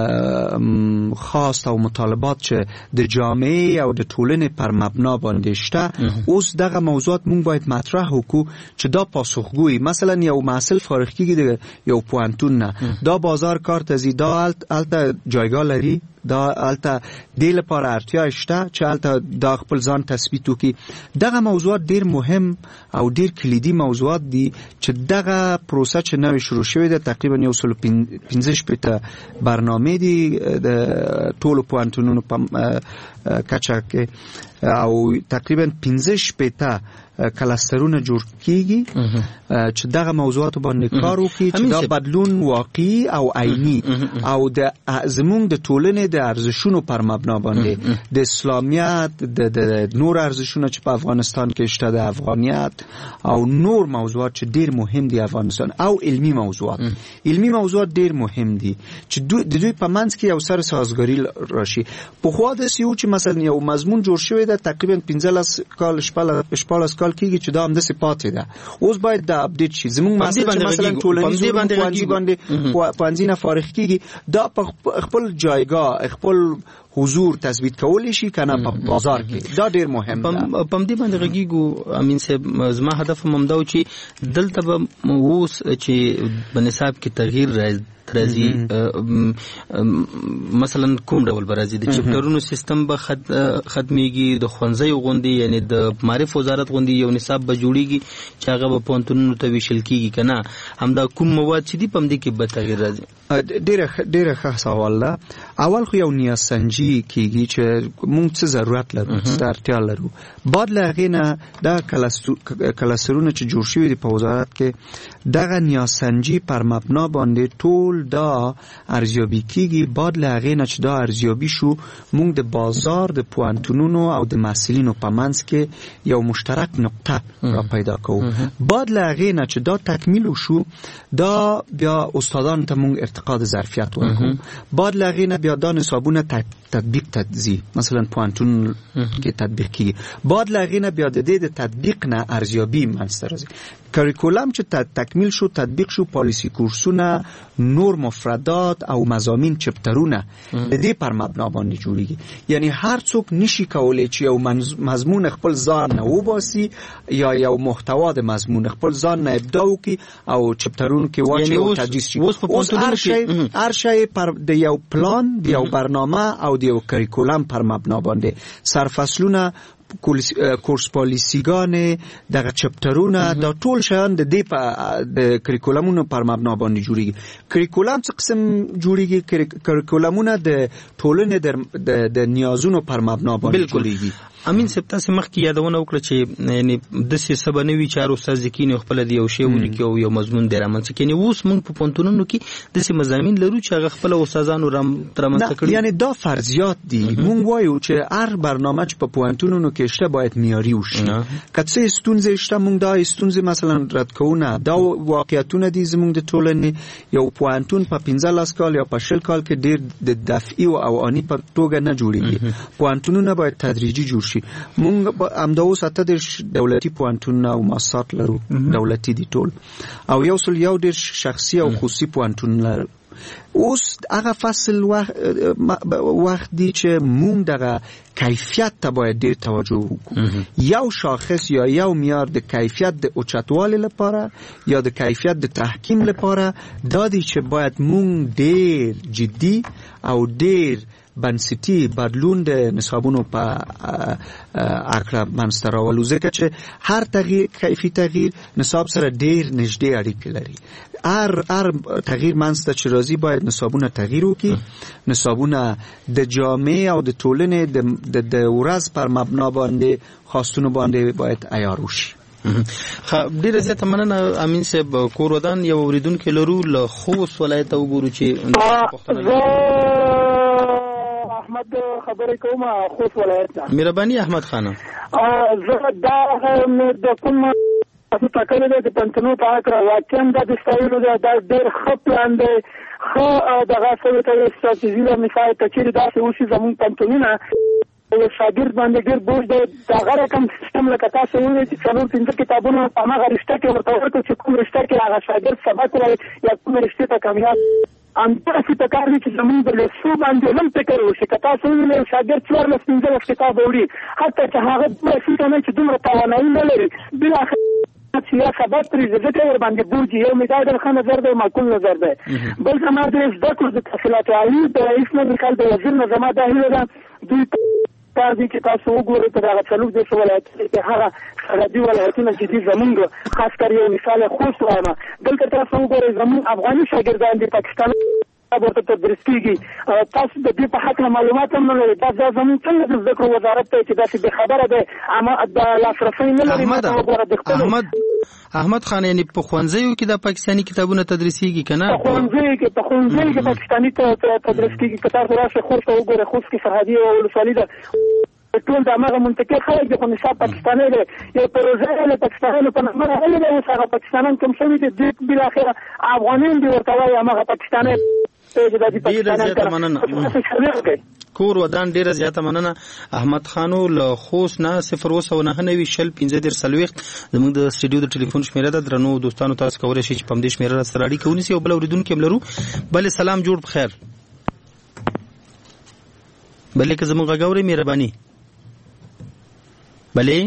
خاص او مطالبات چې د جامعه او د ټولنې پر مبنا باندې شته اوس دغه موضوعات مونږ باید مطرح وکړو چې دا پاسخگویی. مثلا یو محصل فارغ کیږي د یو پوهنتون نه، دا بازار کار ته زی، دا الته جایگاه لري، دا الته د لپاره اړتیا شته چې الته دا خپل ځان تثبیت وکړي. دغه موضوعات ډیر مهم او ډیر کلیدي موضوعات دي چې دغه پروسه چې نوې شروع شوې ده تقریبا یو سل پنځه شپېته برنامه دي د ټولو پوهنتونونو په کچه کې او تقریبا پنځه شپېته کلاسترونه جوړ کیږي چې دغه موضوعات باندې کار وکړي چې دا بدلون واقعي او عیني او د زموږ د ټولنې د ارزښتونو پر مبنا باندې د اسلامیت د نور ارزښتونه چې په افغانستان کې شته د افغانیت او نور موضوعات چې ډیر مهم دي افغانستان او علمی موضوعات علمی موضوعات ډیر مهم دي چې د دوی په منځ کې یو سره سازګاری راشي. په خو د سیو چې مثلا یو مضمون جوړ شوی ده تقریبا پنځلس کال شپږ کال کېږي چې دا هم د صفات ده، اوس باید دا اپډیټ شي. زموږ مثلا ټولنیز باندې باندې پنځه نه فارغ کېږي دا په خپل جایگاه خپل حضور تثبیت کولی شي کنه په بازار کې، دا ډیر مهم ده.
پم دې باندې غږیږو امین صاحب زما هدف ممداو چې دلته به اوس چې بنصاب کې تغییر راځي راځي مثلا کوم ډول برازي د چپټرونو سیستم به ختميږي، د خوندزي غوندي یعنی د معرف وزارت غوندي یو نصاب به جوړيږي چې هغه په پونتونو ته ویشل کیږي کنه همدا کوم مواد چې دی پم دې کې به تغییر راځي.
ډیره ډیره ښه سوال ده. اول خو یو نیاز سنجي کیږي چې موږ څه ضرورت لرو، څه اړتیا لرو. بعد له هغې نه دا کلاسرونه چې جوړ شوي دي په وزارت کې دغه نیاز سنجي پر مبنا باندې ټول دا ارزیابي کیږي. بعد له هغې نه چې دا ارزیابي شو موږ د بازار د پوهنتونونو او د محصلینو په منځ کې یو مشترک نقطه را پیدا کوو. بعد له هغې نه چې دا تکمیل شو دا بیا استادانو ته موږ ارتقا د ظرفیت ورکوو. بعد له هغې نه بیا دا نصابونه تطبیق تدزی مثلا پوهنتون کې تطبیق کیږي. بعد له هغې نه بیا د دې د تطبیق نه ارزیابي منځته راځي. کریکولم چې تکمیل شو تطبیق شو پالیسی کورسونه نور مفردات او مضامین چپټرونه د دې پر مبنا باندې جوړیږي. یعنی هر څوک نشي کولای چې یو مضمون خپل ځان نه وباسي یا یو محتوا د مضمون خپل ځان نه ابدا وکړي او چپټرونو کې واچي او تدریس شي. اوس هر شی هر شی پر د یو پلان د یو برنامه او د یو کریکولم پر مبنا باندې سرفصلونه کورس پالیسیګان دغه چپټرونه دا ټول شیان د دې په د کریکولمونو پر مبنا باندې جوړیږي. کریکولم څه قسم جوړیږي؟ کریکولمونه د ټولنې د د نیازونو پر مبنا باندې جوړیږي.
امین صاحب تاسو مخکې یادونه وکړه چې یعنی د سیسه بنوي چارو استاد ځکینه خپل دی یو شی ولیکي او یو مضمون درامنځ کینی اوس موږ په پونتونونو کې د سیمه مضامین لرو چې هغه خپل استادانو رام ترمنځ کړي.
یعنی دا فرضیات دي. موږ وایو چې هر برنامه چې په پونتونونو کې شته باید معیاري وشي. که څه ستونزې شته موږ دا ستونزې مثلا رد کوونه دا واقعیتونه دي زموږ د ټولنې. یو پونتون په پنځلس کال یا په شل کال کې ډیر د دفعي او آنی په توګه نه جوړیږي. پونتونونه باید تدریجي جوړ شي. مونږ همدا اوس اته د دولتي پوهنتونونه او مؤسسات لرو، دولتي دي ټول، او یو سل یو ډېر شخصي او خصوصي پوهنتونونه لرو. اوس هغه فصل وخت دی چې مونږ دغه کیفیت ته باید ډېر توجه وکړو. یو شاخص یا یو معیار د کیفیت د اوچتوالي لپاره یا د کیفیت د تحکیم لپاره دا دی چې باید مونږ ډېر جدي او ډېر بنسټي بدلون د نصابونو په اکړه منځته راولو ځکه چې هر تغییر کیفي تغییر نصاب سره ډیر نږدې اړیکې لري. هر هر تغییر منځته چې راځي باید نصابونه تغییر وکړي. نصابونه د جامعه او د ټولنې د ورځ پر مبنا باندې خاصونو باندې باید عیار وشي.
خا ډیره زیاته مننه امین صاحب. کور ودان یو اوریدونکو لرو له خوست ولایت وګورو چې
احمد خبرې کوم خوست ولایت.
مهرباني احمد خانه.
زه دا د کوم تاسو تکل د پنځنو په اړه واقعا د استایلو د ډېر خپلان دی خو دغه څه ته ستاسو مثال کچېری دا څه وشي زمون پنځونه شاګرد باندې ډېر بوج دی. دغه رقم سیستم لکه تاسو وایي چې څلور پنځه کتابونه په هغه رشته کې ورته ورکړو چې کوم رشته کې هغه شاګرد سبق وایي یا کوم رشته ته کامیاب انته څه تکار دي چې زمون د لسو باندې هم فکر وشي. که تاسو ویل شاګرد څوار لس پنځه کتاب وړي حتی چې هغه د فکر نه چې دومره توانایي نه لري بل چې یا سبب پرې ځکه ور باندې بوج یو میداد خان نظر دی معقول نظر دی. بل زما د زده کړو د تحصیلات عالی د رئیس مجلس د وزیر نه زما د هیله ده دوی کار دي چې تاسو وګورئ په هغه څلور د ولایت کې هغه سرحدي ولایتونه چې دي زمونږ خاص کر یو مثال خوست وایم دلته تاسو وګورئ زمونږ افغاني شاګردان د پاکستان ورته تدریس کیږي. تاسو د دې په حق معلومات هم نه لرئ. دا زموږ څنګه د زده کړو وزارت ته چې داسې بې خبره ده اما د لاسرسي نه لري.
احمد احمد خان یعنی په ښوونځیو کې د پاکستاني کتابونه تدریسيږي کنه؟
په ښوونځیو کې په ښوونځیو کې پاکستاني تدریس کیږي. که تاسو راشئ خوست ته وګورئ خوست کې سرحدي ولسوالي ده ټول د هغه منطقې خلک د نصاب پاکستاني دی یو پروژه له پاکستاني په نامه راغلي دی. اوس هغه پاکستانان کوم شوي دي بل اخره افغانان دي ورته وایي هغه پاکستاني
کور ودان. ډیره زیاته مننه احمد خانو له خوست نه صفر اوسه نه نوي شل پنځه در سلويخت زموږ د سټډیو د ټلیفون شمیره ده. درنو دوستانو تاسو کولای شئ چې په دې شمیره سره اړیکه ونیسئ او بل اوریدونکو هم لرو. بل سلام جوړ بخیر. بلې که زموږ غاوري مهرباني بلې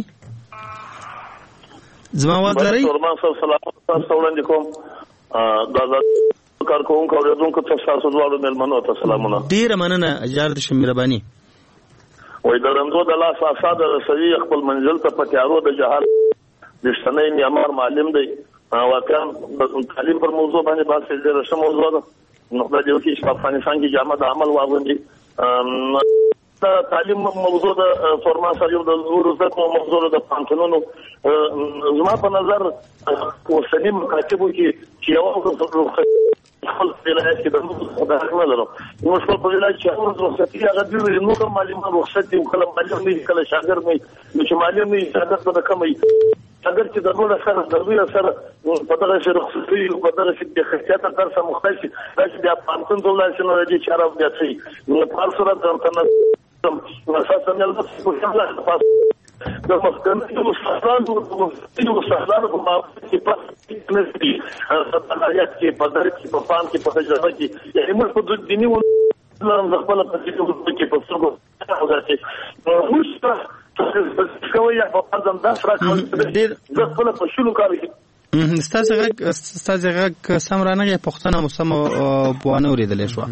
زما आवाज لري.
سلام تاسو علیکم دا کارکونکو اوریدونکو ته تاسو دواړو مېلمنو ته سلامونه.
ډیره مننه اجازه د مهرباني.
وای درنګو د لاس اساس د رسوي خپل منزل ته پټیارو د جهال د سنې معمار معلم دی. واقعا د تعلیم پر موضوع باندې بحث ډېر ښه موضوع ده. نو د دې کې په افغانستان کې جامع د عمل واغوندي تعلیم موضوع د فورما سره یو د ورزت موضوع د پانتونونو زما په نظر اوسنی مکاتبو کې چې یو خپل ولایت کې د خدای لرو نو خپل په ولایت کې اوس رخصتي هغه دی نو کوم معلومات رخصتي کله معلم نه کله شاګرد نه چې معلم نه شاګرد به کمي اگر چې د ټول سره د ویل سره په دغه شی رخصتي په دغه شی د خصيات درس مختلف راځي د پانتون دولت شنو راځي چې راو بیا شي نو په سره د انټرنیټ اساسا نه د پوښتنه تاسو د مخکنه د مستقبل د مستقبل په مابین کې په نسبي حالات کې په درک کې په فهم کې په تجربه کې یعنی موږ په دیني ولرم خپل په دې کې په څو راځي موږ کوي په ځان دا سره ډېر د خپل په شلو کار کې
ستاسو غږ ستاسو غږ سم رانغه پښتنه مسم بوانه اوریدل شو.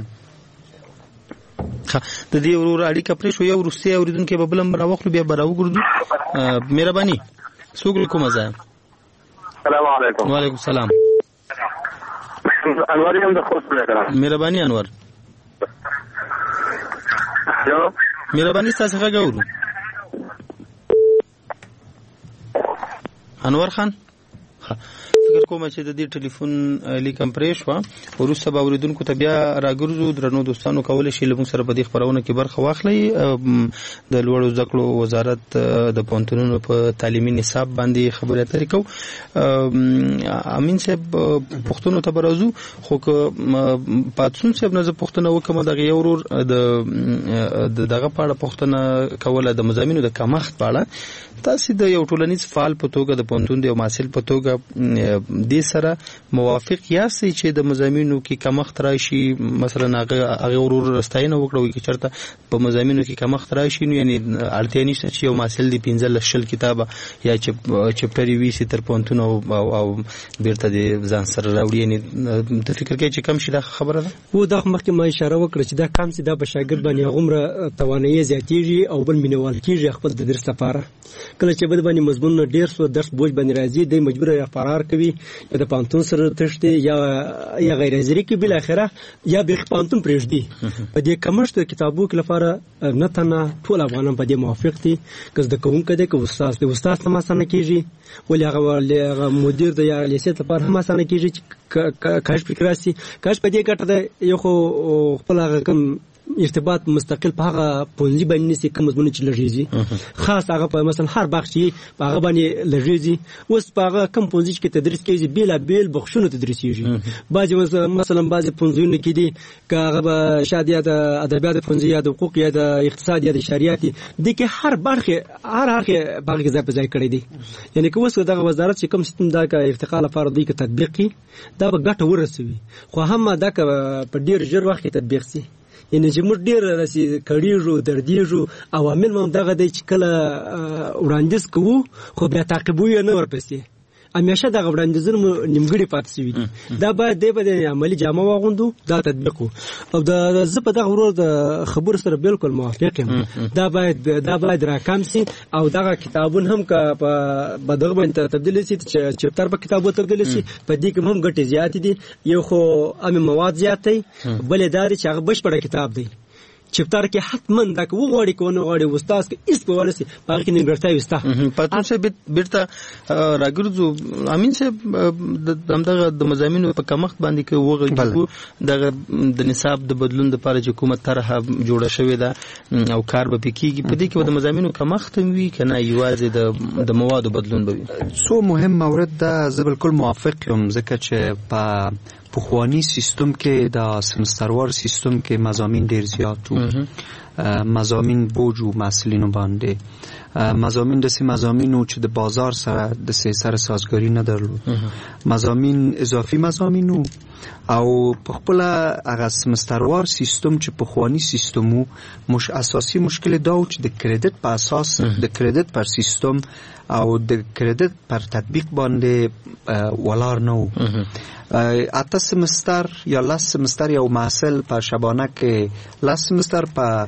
د دې ورور اړیکه پرې شو یو روسي اوریدونکو په بلم راوخلو بیا براو ګرځو. مهرباني سوګل کوم ځای.
السلام علیکم.
وعلیکم السلام.
انور یم د خوست ولایت.
مهرباني انور.
یو
مهرباني تاسو غاورو. انور خان فکر کوم چې د دې ټلیفون لیکم پرې شو ورسره به اوریدونکو ته بیا راګرځو. درنو دوستانو کولای شي لمون سره په دې خبرونه کې برخه واخلي. د لوړو زده کړو وزارت د پونتونونو په تعلیمي نصاب باندې خبرې اترې کو. امین صاحب پښتون ته برازو خو که پاتسون صاحب نه پښتون وکم دغه یو ورور د دغه پاړه پښتون کوله د مزامینو د کمښت پاړه تاسو د یو ټولنیز فعال په توګه د پونتون د یو مسل په توګه دې سره موافق یاستئ چې د مضامینو کې کمښت راشي؟ مثلا هغه هغه ورور رستاینه وکړو چې چرته په مضامینو کې کمښت راشي، نو یعنی اړتیا نشته چې یو محصل د پنځه شل کتابه یا چپټر وي سي تر پونتون او او بیرته د ځان سره راوړي. یعنی د فکر کې چې کم شي دا خبره ده.
و دا مخکې ما اشاره وکړه چې دا کم سي دا به شاګرد باندې غومره توانایي زیاتېږي او بل مینوال کېږي خپل د درس لپاره. کله چې بل باندې مضمون ډیر سو درس بوج باندې راځي د مجبور یا فرار کوي یا د پانتون سره تشته یا یا غیر حاضری کې بل اخره یا به پانتون پرېږدي. په دې کمشت کتابو کې لپاره نه تنه ټول افغانان په دې موافق دي که د کوم کده که استاد د استاد تمه سره کېږي ولې هغه مدیر د یا لیسیت لپاره هم سره کېږي چې کاش فکر راسي کاش په دې ګټه ده یو خو خپل هغه کم ارتباط مستقل په هغه پونځي باندې سي کوم مضمون چې لږیږي خاص هغه په مثلا هر بخش چې په هغه باندې لږیږي اوس په هغه کم پونځي کې تدریس کېږي بیل بیل بخښونه تدریس کېږي. بعضي مثلا بعضي پونځونه کې دي که هغه به شادیات ادبیات پونځي یا د حقوق یا د اقتصاد یا د شریعت دي کې هر برخه هر هر برخه ځای په ځای کړی دي. یعنی که اوس دغه وزارت چې کوم سیستم دا کا ارتقا لپاره دی کې تطبیق کی دا به ګټه ورسوي خو هم دا په ډیر ژر وخت کې تطبیق سي. یعنی چې موږ ډیر راسي کړيږو درديږو عوامل هم دغه د چې کله وړاندیز کوو خو بیا تعقیبوي نه ورپسې همیشه دغه وړاندیزونه نیمګړي پاتې شوي دي. دا باید د به عملی جامه واغوندو دا تطبیق او د زه په دغه ورور د خبر سره بالکل موافق یم. دا باید دا باید راکم سي او دغه کتابونه هم که په بدغه باندې تبدیل سي چې چپټر په کتابو تبدیل سي په دې کې هم ګټې زیات دي. یو خو ام مواد زیات دي بل داري چې هغه بشپړ کتاب دی چپټر کې حتما دا کو غوړي کو نه غوړي استاد کې اس په ورسي باقي نه ګرځي وستا
پاتون څه بیرته راګرځو امین څه دغه د مضامینو په کمښت باندې کې وغږیږي دغه د نصاب د بدلون لپاره چې حکومت طرحه جوړه شوې ده او کار به پکېږي په دې کې د مضامینو کمښت وي کنه یوازې د د موادو بدلون به وي.
سو مهم مورد ده زه بالکل موافق یم ځکه چې په پخوانی سیستم کې د سمستروار سیستم کې مضامین ډیر زیات وو مضامین بوج و محصلینو باندې مضامین د سي مضامینو چې د بازار سره د سي سره سازګاری نه درلود مضامین اضافي مضامینو او په خپل هغه سمستروار سیستم چې پخوانی سیستمو مش اساسي مشکل دا و چې د کریډټ په اساس د کریډټ پر سیستم او د کریډټ پر تطبیق باندې ولار نه و. اته سمستر یا لاس سمستر یو محصل په شبانه کې لاس سمستر په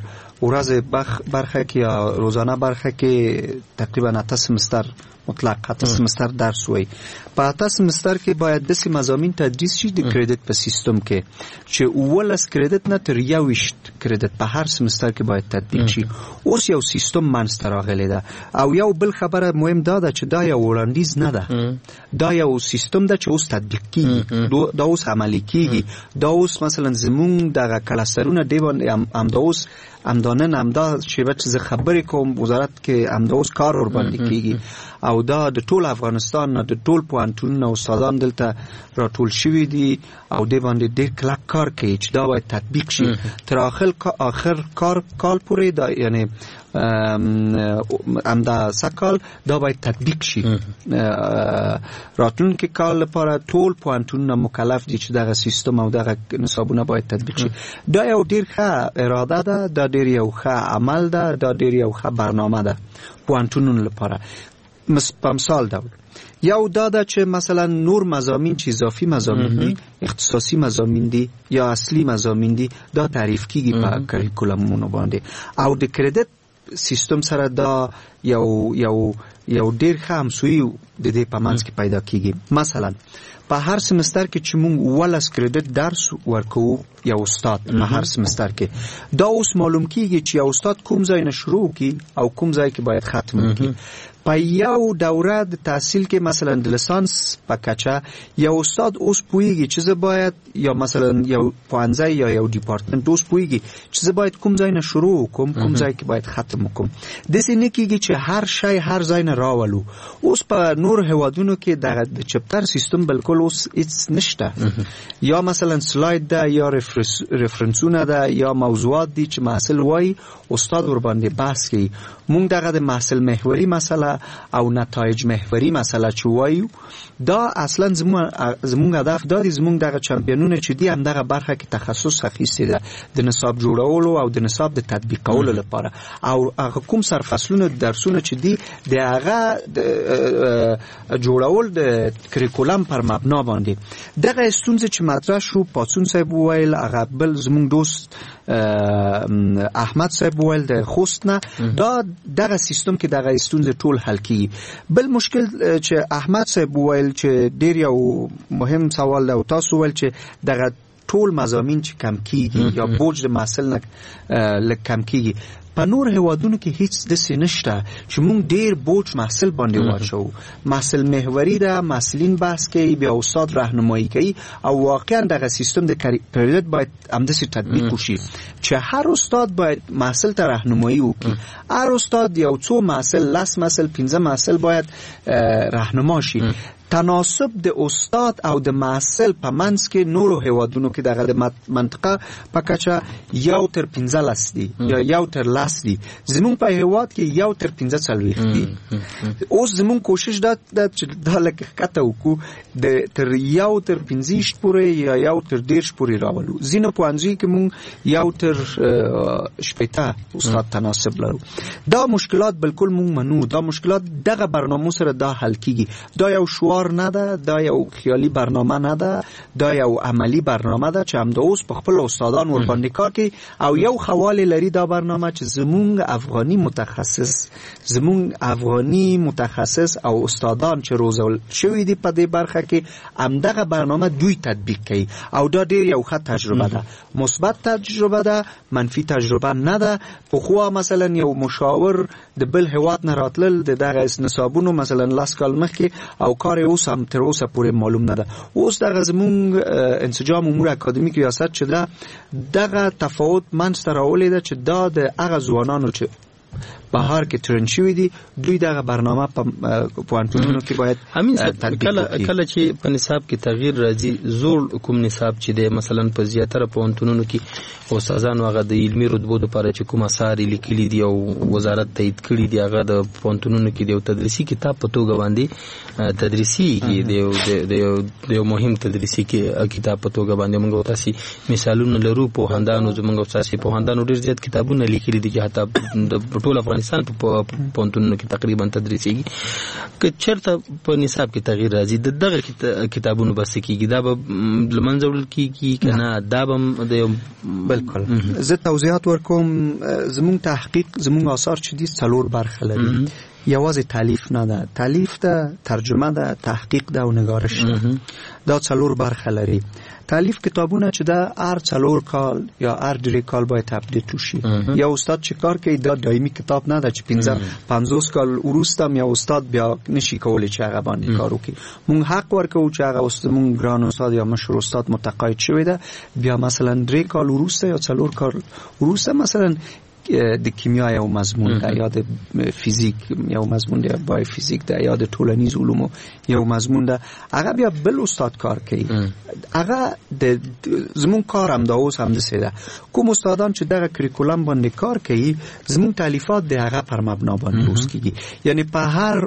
ورځ برخه کې یا روزانه برخه کې تقریبا اته سمستر مطلق اته سمستر درس وي. په اته سمستر کې باید د سي مضامین تدریس شي د کریډټ په سیستم کې چې ولس کریډټ نه تر یوشت کریډټ په هر سمستر کې باید تطبیق شي. اوس یو سیستم منځ ته راغلی ده او یو بل خبره مهم دا ده چې دا یو وړاندیز نه ده دا یو سیستم ده چې اوس تطبیق کیږي دا اوس عملي کیږي دا اوس مثلا زمونږ دغه کلسترونه دی باندې هم دا اوس همدانن همدا شیبه چې زه خبرې کوم وزارت کې همدا اوس کار ور باندې کیږي او دا د ټول افغانستان نه د ټول پوهنتونونو استادان دلته راټول شوي دي او دې باندې ډېر کلک کار کوي چې دا باید تطبیق شي تر اخر اخر کار کال پورې دا یعنی همدا سکال دا باید تطبیق شي. راتلونکي کال لپاره ټول پوهنتونونه مکلف دي چې دغه سیستم او دغه نصابونه باید تطبیق شي. دا یو ډېر ښه اراده ده دا ډېر یو ښه عمل ده دا ډېر یو ښه برنامه ده پوهنتونونو لپاره. په مثال ډول یو دا ده چې مثلا نور مضامین چې اضافي مضامین دي اختصاصي مضامین دي یا اصلي مضامین دي دا تعریف کیږي په کریکولمونو باندې او د کریډټ سیستم سره دا یو یو یو ډیر ښه همسویي د دې په منځ کې پیدا کیږي. مثلا په هر سمستر کې چې موږ ولس کریډټ درس ورکوو یو استاد په هر سمستر کې دا اوس معلوم کیږي چې یو استاد کوم ځای نه شروع کی او کوم ځای کې باید ختم کی. په یو دوره د تحصیل کې مثلا د لیسانس په کچه یو استاد اوس پوهیږي چې زه باید یا مثلا یو پوهنځی یا یو ډیپارتمنټ اوس پوهیږي چې زه باید کوم ځای نه شروع کوم کوم ځای کې باید ختم کوم. داسې نه کیږي چې هر شی هر ځای نه نه راولو. اوس په نور هوادونو کې د د چپټر سیستم بالکل اوس هیڅ نشته. یا مثلا سلاید ده یا ریفرنسونه ده یا موضوعات دي چې محصل وای استاد ور باندې بحث کوي. مونږ دغه د محصل محوري مسله او نتایج محوري مسله چې وایو دا اصلا زمونږ هدف دا دي زمونږ دغه چمپیونونه چې دي هم دغه برخه کې تخصص اخیستی ده د نصاب جوړولو او د نصاب د تطبیقولو لپاره او هغه کوم سرفصلونه درسونه چې دي د هغه جوړول د کریکولم پر مبنا باندې. دغه ستونزه چې مطرح شو پاتون صاحب وویل، هغه بل زمونږ دوست احمد صاحب وویل د خوست نه، دا دغه سیستم کې دغه ستونزه ټول حل کیږي. بل مشکل چې احمد صاحب وویل چې ډیر یو مهم سوال ده او تاسو وویل چې دغه ټول مضامین چې کم کیږي یا بوج د محصل نه لږ کم کیږي. په نور هوادونو کې هیڅ داسې نشته چې مونږ ډیر بوج محصل باندې واچو. محصل محوري ده، محصلین بحث کوي، بیا استاد راهنمایي کوي او واقعا دغه سیستم د کریډټ باید همداسې تطبیق وشي چې هر استاد باید محصل ته راهنمایي وکړي. هر استاد یو څو محصل، لس محصل، پنځه محصل باید راهنما شي. تناسب د استاد او د محصل په منځ کې نورو هوادونو کې دغه د منطقه په کچه یو تر پنځه لس دي یا یو تر لس دي. زمونږ په هواد کې یو تر پنځه څلوېښت دي. اوس زمونږ کوشش دا ده چې دا لږ ښکته وکړو د تر یو تر پنځه پورې یا یو تر دېرش پورې راولو. ځینو پوهنځیو کې مونږ یو تر شپېته استاد تناسب لرو. دا مشکلات بالکل مونږ منو. دا مشکلات دغه برنامو سره دا حل کیږي. دا یو شوار نه ده، دا یو خیالي برنامه نه ده، دا یو عملی برنامه ده چې همدا اوس په خپل استادان ور باندې کار کوي او یو خواله لري دا برنامه چې زمونږ افغاني متخصص زمونږ افغاني متخصص او استادان چې روزل شوی دي په دې برخه کې همدغه برنامه دوی تطبیق کوي او دا ډیر یو ښه تجربه ده، مثبت تجربه ده، منفي تجربه نه ده. په خو مثلا یو مشاور د بل هواد نه راتلل د دغه نصابونو مثلا لاس کال مخکې او کار اوس هم تر اوسه پورې معلوم نه ده. اوس دغه زمونږ انسجام امور اکادمیک ریاست چې ده دغه تفاوت منځته راوړی ده چې دا د هغه ځوانانو چې بهار کې ترن شوی دي دوی دغه برنامه په پوهنتونونو کې باید
کله کله چې په نصاب کې تغییر راځي. زوړ کوم نصاب چې دی مثلا په زیاتره پوهنتونونو کې استادانو هغه د علمي رتبو لپاره چې کوم اثار لیکلي دي او وزارت تایید کړي دي هغه د پوهنتونونو کې د تدریسي کتاب په توګه باندې تدریسي کې د یو مهم تدریسي کې کتاب په توګه باندې موږ تاسو مثالونه لرو. پوهندانو زموږ تاسو پوهندانو ډیر زیات کتابونه لیکلي دي چې حتی د ټول افغانستان په پوهنتونونو کې تقریبا تدریسيږي. که چېرته په نصاب کې تغییر راځي د دغه کتابونو بس کېږي دا به لمنځه وړل کېږي که نه دا به د
بالکل زه توضیحات ورکوم. زمونږ تحقیق زمونږ آثار چې دي څلور برخه لري. یوازې تالیف نه ده، تالیف ده، ترجمه ده، تحقیق ده او نگارش ده. دا څلور برخه لري. تالیف کتابونه چې دا هر څلور کال یا هر درې کال باید اپډیټ وشي. یا استاد چې کار کوي دا دایمي کتاب نه ده چې پنځه پنځوس کال وروسته یا استاد بیا نشي کولی چې هغه باندې کار وکړي. مونږ حق ورکوو چې هغه استاد ګران استاد یا مشهور استاد متقاعد شوی ده بیا مثلا درې کال وروسته یا څلور کال وروسته مثلا د کیمیا یو مضمون ده یا د فیزیک یو مضمون ده، بای فیزیک ده یا د ټولنیز علومو یو مضمون ده، هغه بیا بل استاد کار کوي. هغه د زمون کار هم دا اوس هم دسه ده. کوم استادان چې دغه کریکولم باندې کار کوي زمون تالیفات د هغه پر مبنا باندې روز کیږي. یعنی په هر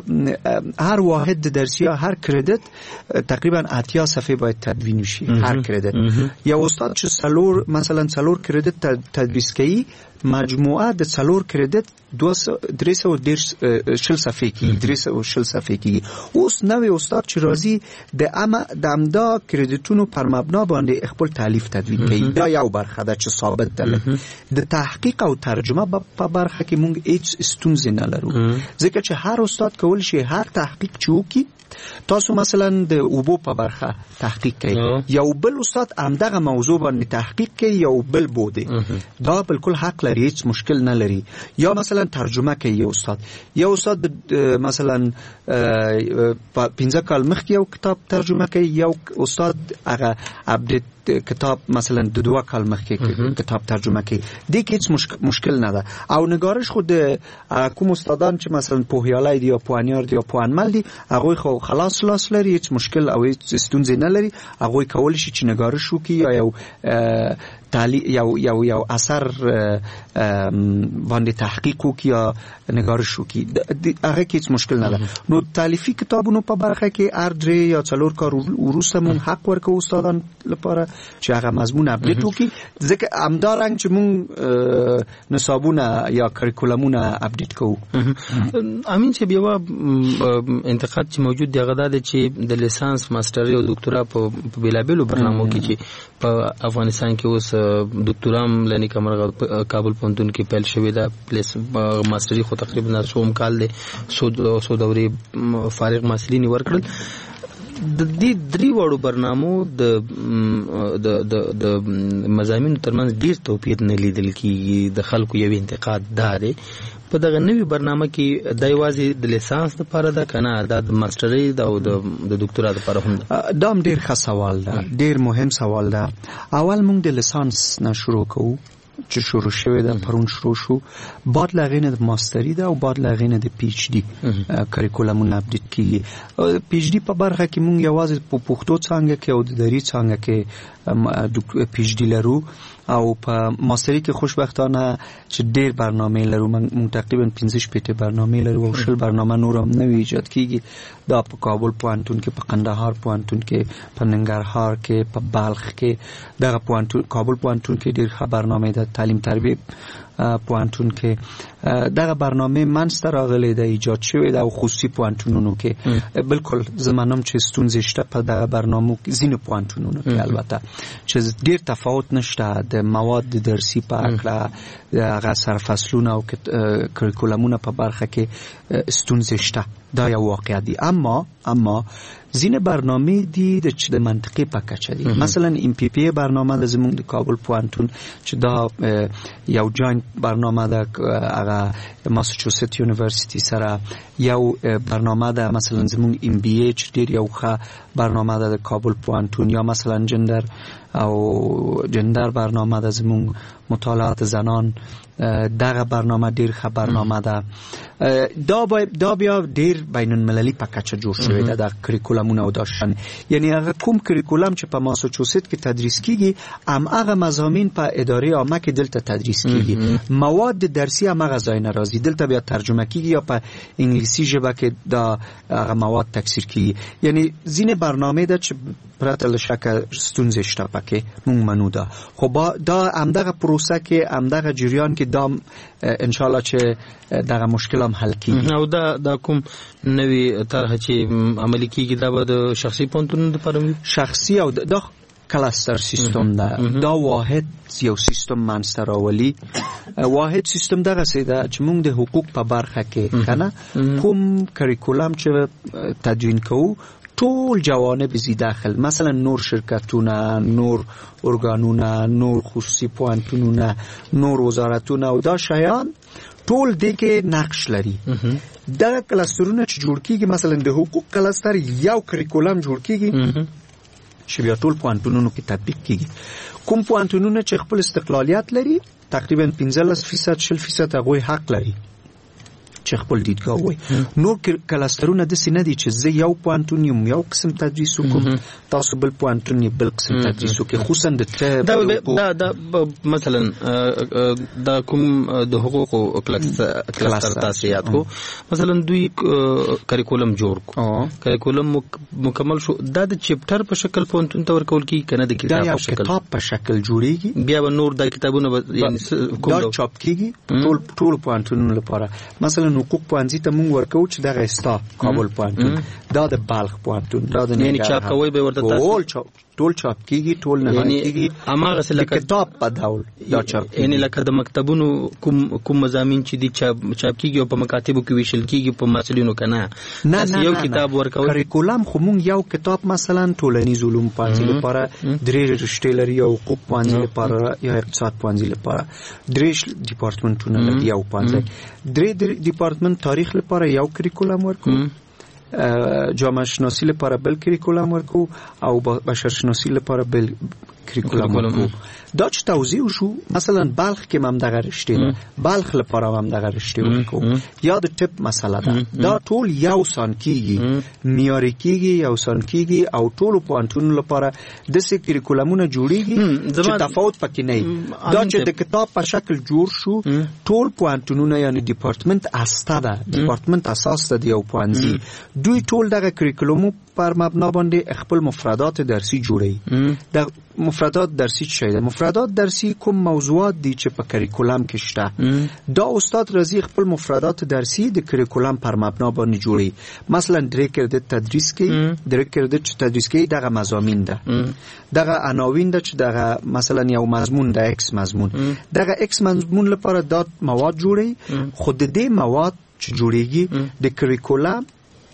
هر واحد درسی یا هر کریډټ تقریبا اتیا صفحه باید تدوین شي هر کریډټ. یا استاد چې څلور مثلا څلور کریډټ تدریس کوي مجموعه د څلور کریډټ درې سوه دېرش شل صفحې کېږي درې سوه شل صفحې کېږي. اوس نوی استاد چې راځي د اما د همدا کریډټونو پر مبنا باندې خپل تالیف تدوین کوي. دا یو برخه ده چې ثابت ده. د تحقیق او ترجمه په برخه کې مونږ هیڅ ستونزې نه لرو ځکه چې هر استاد کول شي هر تحقیق چې وکړي. تاسو مثلا د اوبو په برخه تحقیق کوي یو بل استاد همدغه موضوع باندې تحقیق کوي یو بل بوده دا بالکل حق لري هیڅ مشکل نه لري. یا مثلا ترجمه کوي یو استاد یو استاد مثلا پنځه کال مخکې یو کتاب ترجمه کوي یو استاد هغه اپډیټ کتاب مثلا د دوه کال مخکې کتاب ترجمه کړي د هیڅ مشکل نه ده او نگارش خود کوم استادان چې مثلا پوهیالای دی یا پوهنیار دی یا پوهنمل دی هغه خو خلاص خلاص لري هیڅ مشکل او هیڅ ستونزې نه لري هغه کول شي چې نگارش وکړي یا یو تعلی یو یو یو اثر باندې تحقیق وکړي یا نگارش وکړي هغه هیڅ مشکل نه ده نو تالیفي کتابونو په برخه کې هر درې یا څلور کال وروسته مون حق ورکو استادان لپاره چې هغه مضمون اپډیټ وکړي ځکه همدارنګ چې مون نصابونه یا کریکولمونه اپډیټ کوو.
امین چې بیا انتقاد چې موجود دی هغه د چې د لیسانس ماستري او دکتورا په بیلابلو برنامو کې چې په افغانستان کې اوس دکتورام لنی کمر کابل پوهنتون کې پیل شوی دا پلیس ماستري خو تقریبا څوم کال دی سو سو دوري فارغ محصلین ورکړل. د دې درې وړو برنامو د د د د مضامینو ترمنځ ډیر توپیر نه لیدل کیږي. د خلکو یو انتقاد دا دی په دغه نوې برنامه کې د یوازې د لیسانس لپاره ده کنه دا د ماستري دا او د دکتورا لپاره هم ده؟
دا ډیر ښه سوال ده، ډیر مهم سوال ده. اول موږ د لیسانس نه شروع کوو چې شروع شوی ده پرون شروع شو بعد لغینه د ماستری ده او بعد لغینه د پی ایچ ډی کریکولم اپډیټ کیږي. پی ایچ ډی په برخه کې موږ یوازې په پښتو څنګه کې او د دری څنګه کې پی ایچ ډی لرو او په ماستری کې خوشبختانه چې ډیر برنامه لرو موږ تقریبا پنځه شپږ برنامه لرو او شل برنامه نور هم نوې ایجاد کیږي. دا په کابل پوهنتون کې، په قندهار پوهنتون کې، په ننګرهار کې، په بلخ کې دغه پوهنتون کابل پوهنتون کې ډیر ښه برنامه ده. تعلیم تربیه پوهنتون کې دغه برنامه منځته راغلی ده، ایجاد شوی ده او خصوصي پوهنتونونو کې بالکل زمانم چې ستونزې شته په دغه برنامو کې ځینې پوهنتونونو کې البته چې ډیر تفاوت نشته د مواد درسي په اړه هغه سرفصلونه او کریکولمونه په برخه کې ستونزې شته. دا یو واقعیت دی. اما اما ځینې برنامه دي د چې د منطقي په کچه دي. مثلا ام پی پی برنامه د زموږ د کابل پوهنتون چې دا یو جاینت برنامه ده هغه ماساچوست یونیورسيټي سره، یو برنامه ده مثلا زموږ ام بی ای چې ډیر یو ښه برنامه ده د کابل پوهنتون، یا مثلا جندر او جندر برنامه ده زموږ مطالعات زنان دغه برنامه ډیر ښه برنامه ده. دا دا بیا ډیر بین المللي په کچه جوړ شوی ده د کریکولمونو او داشتن، یعنی هغه کوم کریکولم چې په ماساچوست کې تدریس کیږي هم هغه مضامین په ادارې عامه کې دلته تدریس کیږي. مواد درسي هم هغه ځای نه راځي، دلته بیا ترجمه کیږي یا په انګلیسي ژبه کې دا هغه مواد تفسیر کیږي. یعنی ځینې برنامه ده چې پرته له شکه ستونزې شته پکې مونږ منو ده، خو دا همدغه پروسه کې همدغه جریان کې دا ان شاء الله چې دغه مشکل هم حل کیږي.
او دا دا کوم نوې طرح چې عملي کیږي دا به د شخصي پونتونو لپاره وي؟
شخصي او دا کلاستر سیستم ده. دا واحد یو سیستم منځته راولي. واحد سیستم دغه څه ده چې موږ د حقوق په برخه کې کنه کوم کریکولم چې تدوین کوو ټول جوانب زی داخل، مثلا نور شرکتونه، نور ارګانونه، نور خصوصي پوهنتونونه، نور وزارتونه او دا شیان ټول دې کې نقش لري. دا کلاسترونه چې جوړ کیږي مثلا د حقوق کلاستر یو کریکولم جوړ کیږي چې بیا ټول پوهنتونونو کې تطبیق کیږي. کوم پوهنتونونه چې خپل استقلالیت لري تقریبا پنځلس فیصد شل فیصد هغوی حق لري چې خپل دیدګاه وي. نور کلاسترونه د سینې دي چې زه یو پوهنتون یم یو قسم تدریس وکم، تاسو بل پوهنتون یې بل قسم تدریس وکړي. خصوصا د
دا دا مثلا دا کوم د حقوقو کلاستر تاسو یاد کو مثلا دوی کریکولم جوړ کو، کریکولم مکمل شو، دا د چپټر په شکل پوهنتون ته ورکول کی کنه د کتاب په شکل کتاب په شکل جوړیږي. بیا به نور د کتابونو یعنی
کوم چاپ کیږي ټول ټول پوهنتونونو لپاره. مثلا حقوق پوهنځي ته مونږ ورکو چې دغه استا کابل پوهنتون، دا د بلخ پوهنتون، دا د
یعنی چاپ کوي به ورته
ټول چاپ ټول چاپ کیږي، ټول نه کیږي.
اماغه سره
کتاب په ډول دا چاپ
یعنی لکه د مکتبونو کوم کوم مضامین چې دي چاپ چاپ کیږي او په مکاتبو کې ویشل کیږي په مسلینو کنه
نه
یو کتاب ورکو.
کریکولم خو مونږ یو کتاب مثلا ټولنیز علوم پوهنځي لپاره درې رشتې لري، او حقوق پوهنځي لپاره یا اقتصاد پوهنځي لپاره درې ډپارټمنټونه لري یو پوهنځي، درې ډپارټمنټ تاریخ لپاره یو کریکولم ورکو، جامعه شناسی لپاره بل کریکولم ورکو او بشر شناسی لپاره بل کریکولم دا چې توضیح شو مثلا بلخ کې هم دغه رشته ده بلخ لپاره هم دغه رشته ورکو یا د ټپ مسله ده دا ټول یو سان کیږي معیاري کیږي یو سان کیږي او ټول پوهنتونونو لپاره د سې کریکولمونه جوړیږي چې تفاوت پکې نه دا چې د کتاب په شکل جوړ شو ټول پوهنتونونه یعنی ډپارټمنټ اساسه ده ډپارټمنټ اساس ده یو پوهنځي دوی ټول دغه کریکولم پر مبنا باندې خپل مفردات درسي جوړي د مفردات درسي څه دي مفردات درسي کوم موضوعات دي چې په کریکولم کې شته دا استاد رضی خپل مفردات درسي د کریکولم پر مبنا باندې جوړي مثلا درې کړه تدریس کې درې کړه چې تدریس کې دغه مضامین ده دغه عناوین ده چې دغه مثلا یو مضمون د ایکس مضمون دغه ایکس مضمون لپاره دا مواد جوړي خود دې مواد چې جوړيږي د کریکولم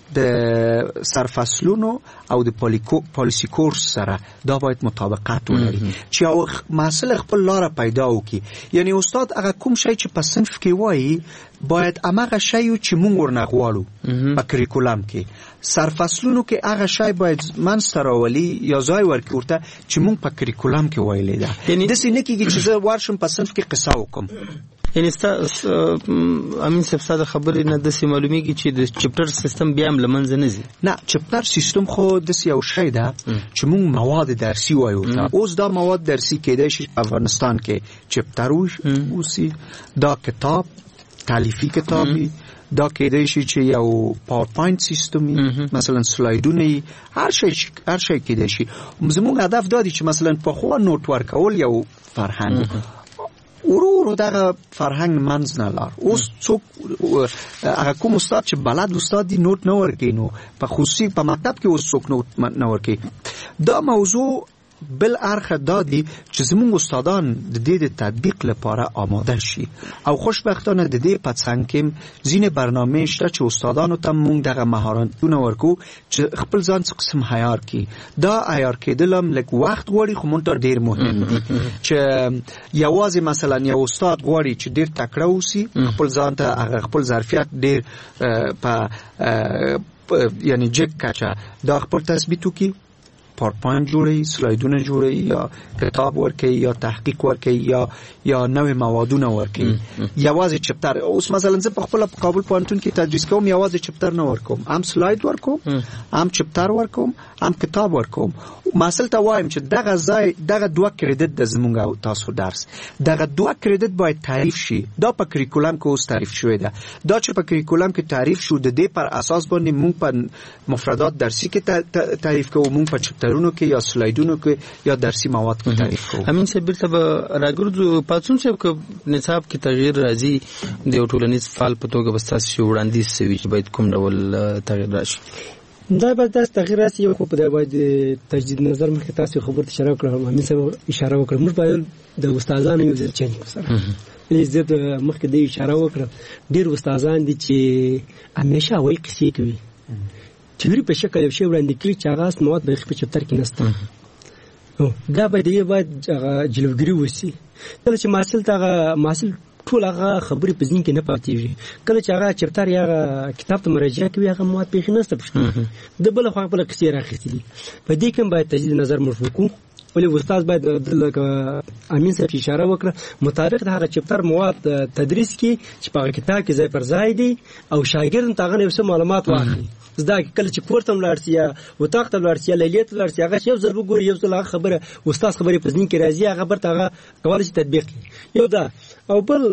د سرفصلونو او د پالیسی کورس سره دا باید مطابقت ولري چې او محصل خپل لار پیدا وکړي یعنی استاد هغه کوم شی چې په صنف کې وایي باید هغه شی چې موږ ورنغواړو په کریکولم کې سرفصلونو کې هغه شی باید منځته راولي یا ځای ورکړي ورته چې موږ په کریکولم کې ویلي ده یعنی داسې نه کېږي چې زه ورشم په صنف کې قصه وکړم
یعنی ستاسو امین صاحب ستاسو خبرې نه د معلومیږي چې د چپټر سیستم بیا هم لمنځه نه ځي
نه چپټر سیستم خو د یو شی ده چې موږ مواد درسي وایو اوس دا مواد درسي کېدای شي په افغانستان کې چپټر وسی دا کتاب تالیفي کتابي دا کېدای شي چې یو پاور پوینټ سیستم مثلا سلایډونه هر شی هر شی کېدای شي زموږ هدف دا دی چې مثلا په خو نوٹ ورکول یو فرهنګ ورو ورو دغه فرهنګ منځ نه لار اوس څوک هغه کوم استاد چې بلد استاد دی نوٹ نه ورکوي نو په خصوصي په مکتب کې اوس څوک نوٹ نه ورکوي دا موضوع بل اړخ دا دی چې زموږ استادان د دې د تطبیق لپاره آماده شي او خوشبختانه د دې په څنګ کې ځینې برنامه شته چې استادانو ته موږ دغه مهارتونه ورکو چې خپل ځان څخه قسم عیار کړي دا عیار کېدل هم لږ وخت غواړي خو مونږ ته ډېر مهم دي چې یوازې مثلا یو استاد غواړي چې ډېر تکړه اوسي خپل ځان ته هغه خپل ظرفیت ډېر په یعنی جګ کچه دا خپل تثبیت وکړي پاورپوینټ جوړي سلایډونه جوړي یا کتاب ورکي یا تحقیق ورکي یا یا نوې موادونه ورکي یوازې چپټر اوس مثلا زه په خپل کابل پوهنتون کې تدریس کوم یوازې چپټر نه ورکوم هم سلاید ورکوم هم چپټر ورکوم هم کتاب ورکوم محصل ته وایم چې دغه ځای دغه دوه کریډټ د زمونږ او تاسو درس دغه دوه کریډټ باید تعریف شي دا په کریکولم کې اوس تعریف شوی ده دا چې په کریکولم کې تعریف شو د دې پر اساس باندې موږ په مفردات درسي کې تعریف کوو موږ په چپټرونو کې یا سلایډونو کې یا درسي مواد کې تعریف کوو
امین صاحب بیرته راګرځو پاتون صاحب کې نصاب کې تغییر راځي د ټولنیز فعال په توګه بستاسي وړاندیز شوی چې باید کوم ډول تغییر راشي
دا به تاسو تغییر راسي یو په دغه باید تجدید نظر مخکې تاسو خبرت اشاره کړم امین صاحب اشاره وکړه موږ باید د استادانو یو ځل چینج وسره یعنی زه مخکې د اشاره وکړه ډیر استادان دي چې همیشه وایي قصې کوي چې په شکل یو شی وړاندې کړي چې هغه مواد به په چپټر کې نشته دا به دی باید جلوګری وسی کله چې محصل ته محصل ټول هغه خبرې په ځین کې نه پاتېږي کله چې هغه چپټر یا کتاب ته مراجعه کوي هغه مواد پېښ نه ستپښتنه د بل خو خپل قصې راخېستلي په دې کې باید تجدید نظر مرفوع کو ولې استاد باید لکه امین صاحب اشاره وکړه مطابق د هغه چپټر مواد تدریس کې چې په کتاب کې ځای پر ځای دي او شاګرد ته هغه نوې معلومات واخلي زدا کله چې کوړتم لاړ یا وتاق ته لاړ یا لیلیت لاړ یا هغه یو ځل وګوري یو ځل خبره استاد خبرې په ځین کې راځي هغه برته هغه کولای شي تطبیق یو دا او بل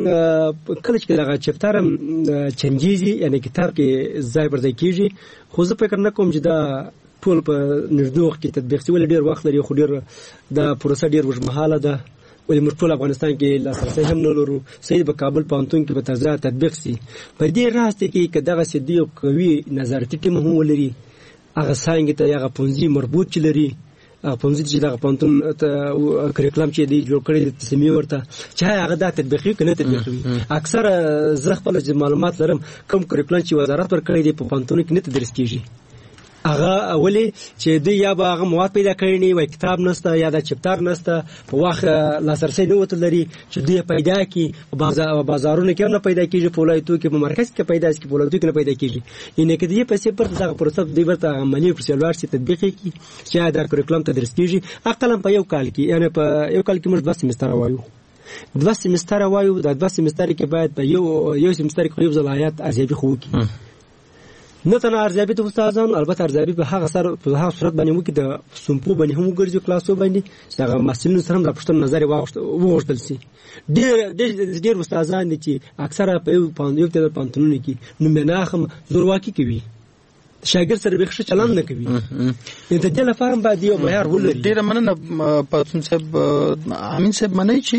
کله چې هغه چپټر چنجيږي یعنی کتاب کې ځای پر ځای کیږي خو زه فکر نه کوم چې دا ټول په نږدې وخت کې تطبیق شي ولې ډیر وخت لري خو ډیر دا پروسه ډیر وژمحاله ده ولې موږ ټول افغانستان کې لاسرسي هم نه لرو سید په کابل پوهنتون کې به تازه تطبیق شي په دې راز کې کې دغه سدي او قوي نظارتي ټیم هم ولري هغه څنګه ته هغه پونځي مربوط چلري پونځي چې دغه پوهنتون کریکولم چې دی جوړ کړی د تسمی ورته چې هغه د تطبیقي کنه تطبیقي اکثر زه خپل معلومات لرم کوم کریکولم چې وزارت ورکړی دی په پوهنتون کې نه تدریس کیږي هغه ولې چې دوی یا به هغه مواد پیدا کړي نه وي کتاب نشته یا د چپټر نشته په وخت لاسرسي نه وته لري چې دوی پیدا کی بازارونو کې نه پیدا کیږي په ولایتو کې په مرکز کې پیدا کیږي په ولایتو کې نه پیدا کیږي ینه کې دې پیسې پر دغه پروسه دوی ورته عملی پر سیلوار چې تطبیق کی چې دا کریکولم تدریس کیږي اقلا په یو کال کې یعنی په یو کال کې موږ دوه سمستر وایو دوه سمستر وایو د دوه سمستر کې باید په یو یو سمستر کې یو ځلایات ارزیابي خو کی نه تنه ارزیابي د استادانو البته ارزیابي په هغه سره په هغه صورت باندې مو کې د سمپو باندې هم ګرځي کلاسو باندې چې هغه مسلمان سره د پښتون نظر واغشتل سي ډېر ډېر استادان دي چې اکثره په یو پاند یو تل پانتونو کې نو مناخم زورواکي کوي شاګرد سره بخښه چلند نه کوي انت دې لپاره باید یو معیار ولري.
ډېر مننه پاتون صاحب امین صاحب منئ چې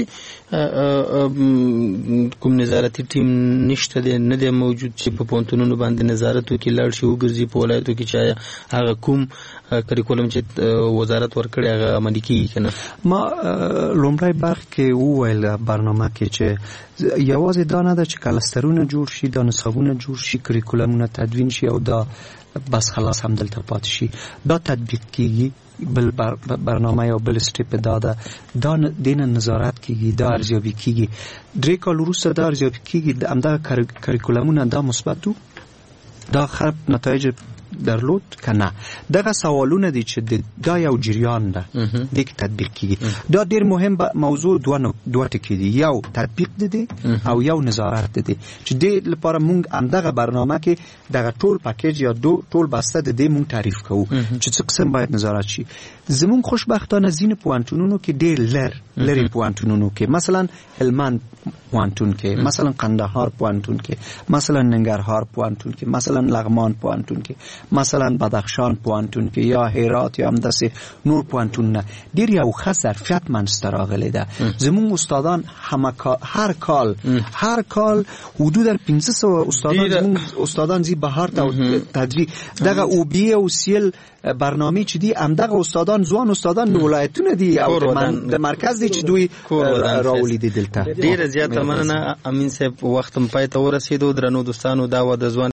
کوم نظارتي ټیم نشته دی نه دی موجود چې په پونتونونو باندې نظارت وکړي لاړ شي وګرځي په ولایتو کې چې هغه کوم کریکولم چې وزارت ورکړي هغه عملي کیږي کنه.
ما لومړی برخه کې وویل برنامه کې چې یوازې دا نه ده چې کلسترونه جوړ شي دا نصابونه جوړ شي کریکولمونه تدوین شي او دا بس خلاص هم دلته پاتې شي دا تطبیق کیږي بل برنامه یا بل سټیپ داده دا دینه نظارت کیږي دا ارزیابي کیږي درې کال وروسته دا ارزیابي کیږي د همدغه کریکولمونه دا مثبت دا خراب نتایج درلود کنه دغه سوالونه دي چې دا یو جریان ده د تطبیق کیږي دا ډیر مهم موضوع دوه دوه ټکي دي یو تطبیق دي او یو نظارت دي چې د لپاره مونږ همدغه برنامه کې دغه ټول پاکیج یا دو ټول بسته د دې مونږ تعریف کوو چې څه قسم باید نظارت شي. زمون خوشبختانه زین پوانتونونو کې ډیر لر لری پوانتونونو کې مثلا هلمند پوانتون کې مثلا قندهار پوانتون کې مثلا ننګرهار پوانتون کې مثلا لغمان پوانتون کې مثلا بدخشان پوانتون کې یا هرات یا همداسې نور پوانتون ډیر یو ښه ظرفیت منځته راغلی ده. زمون استادان همه هر کال هر کال حدود پنځه سوه استادان زمون استادان زی بهار ته تدریس دغه او بی او سیل برنامه چې دی همدغه استادان ځوان استادان ولایتونه دي او د مرکز دي چې دوی راولي دي دلته.
ډیر زیاته مننه امین صاحب وختم پای ته ورسېدو درنو دوستانو دا و د ځوان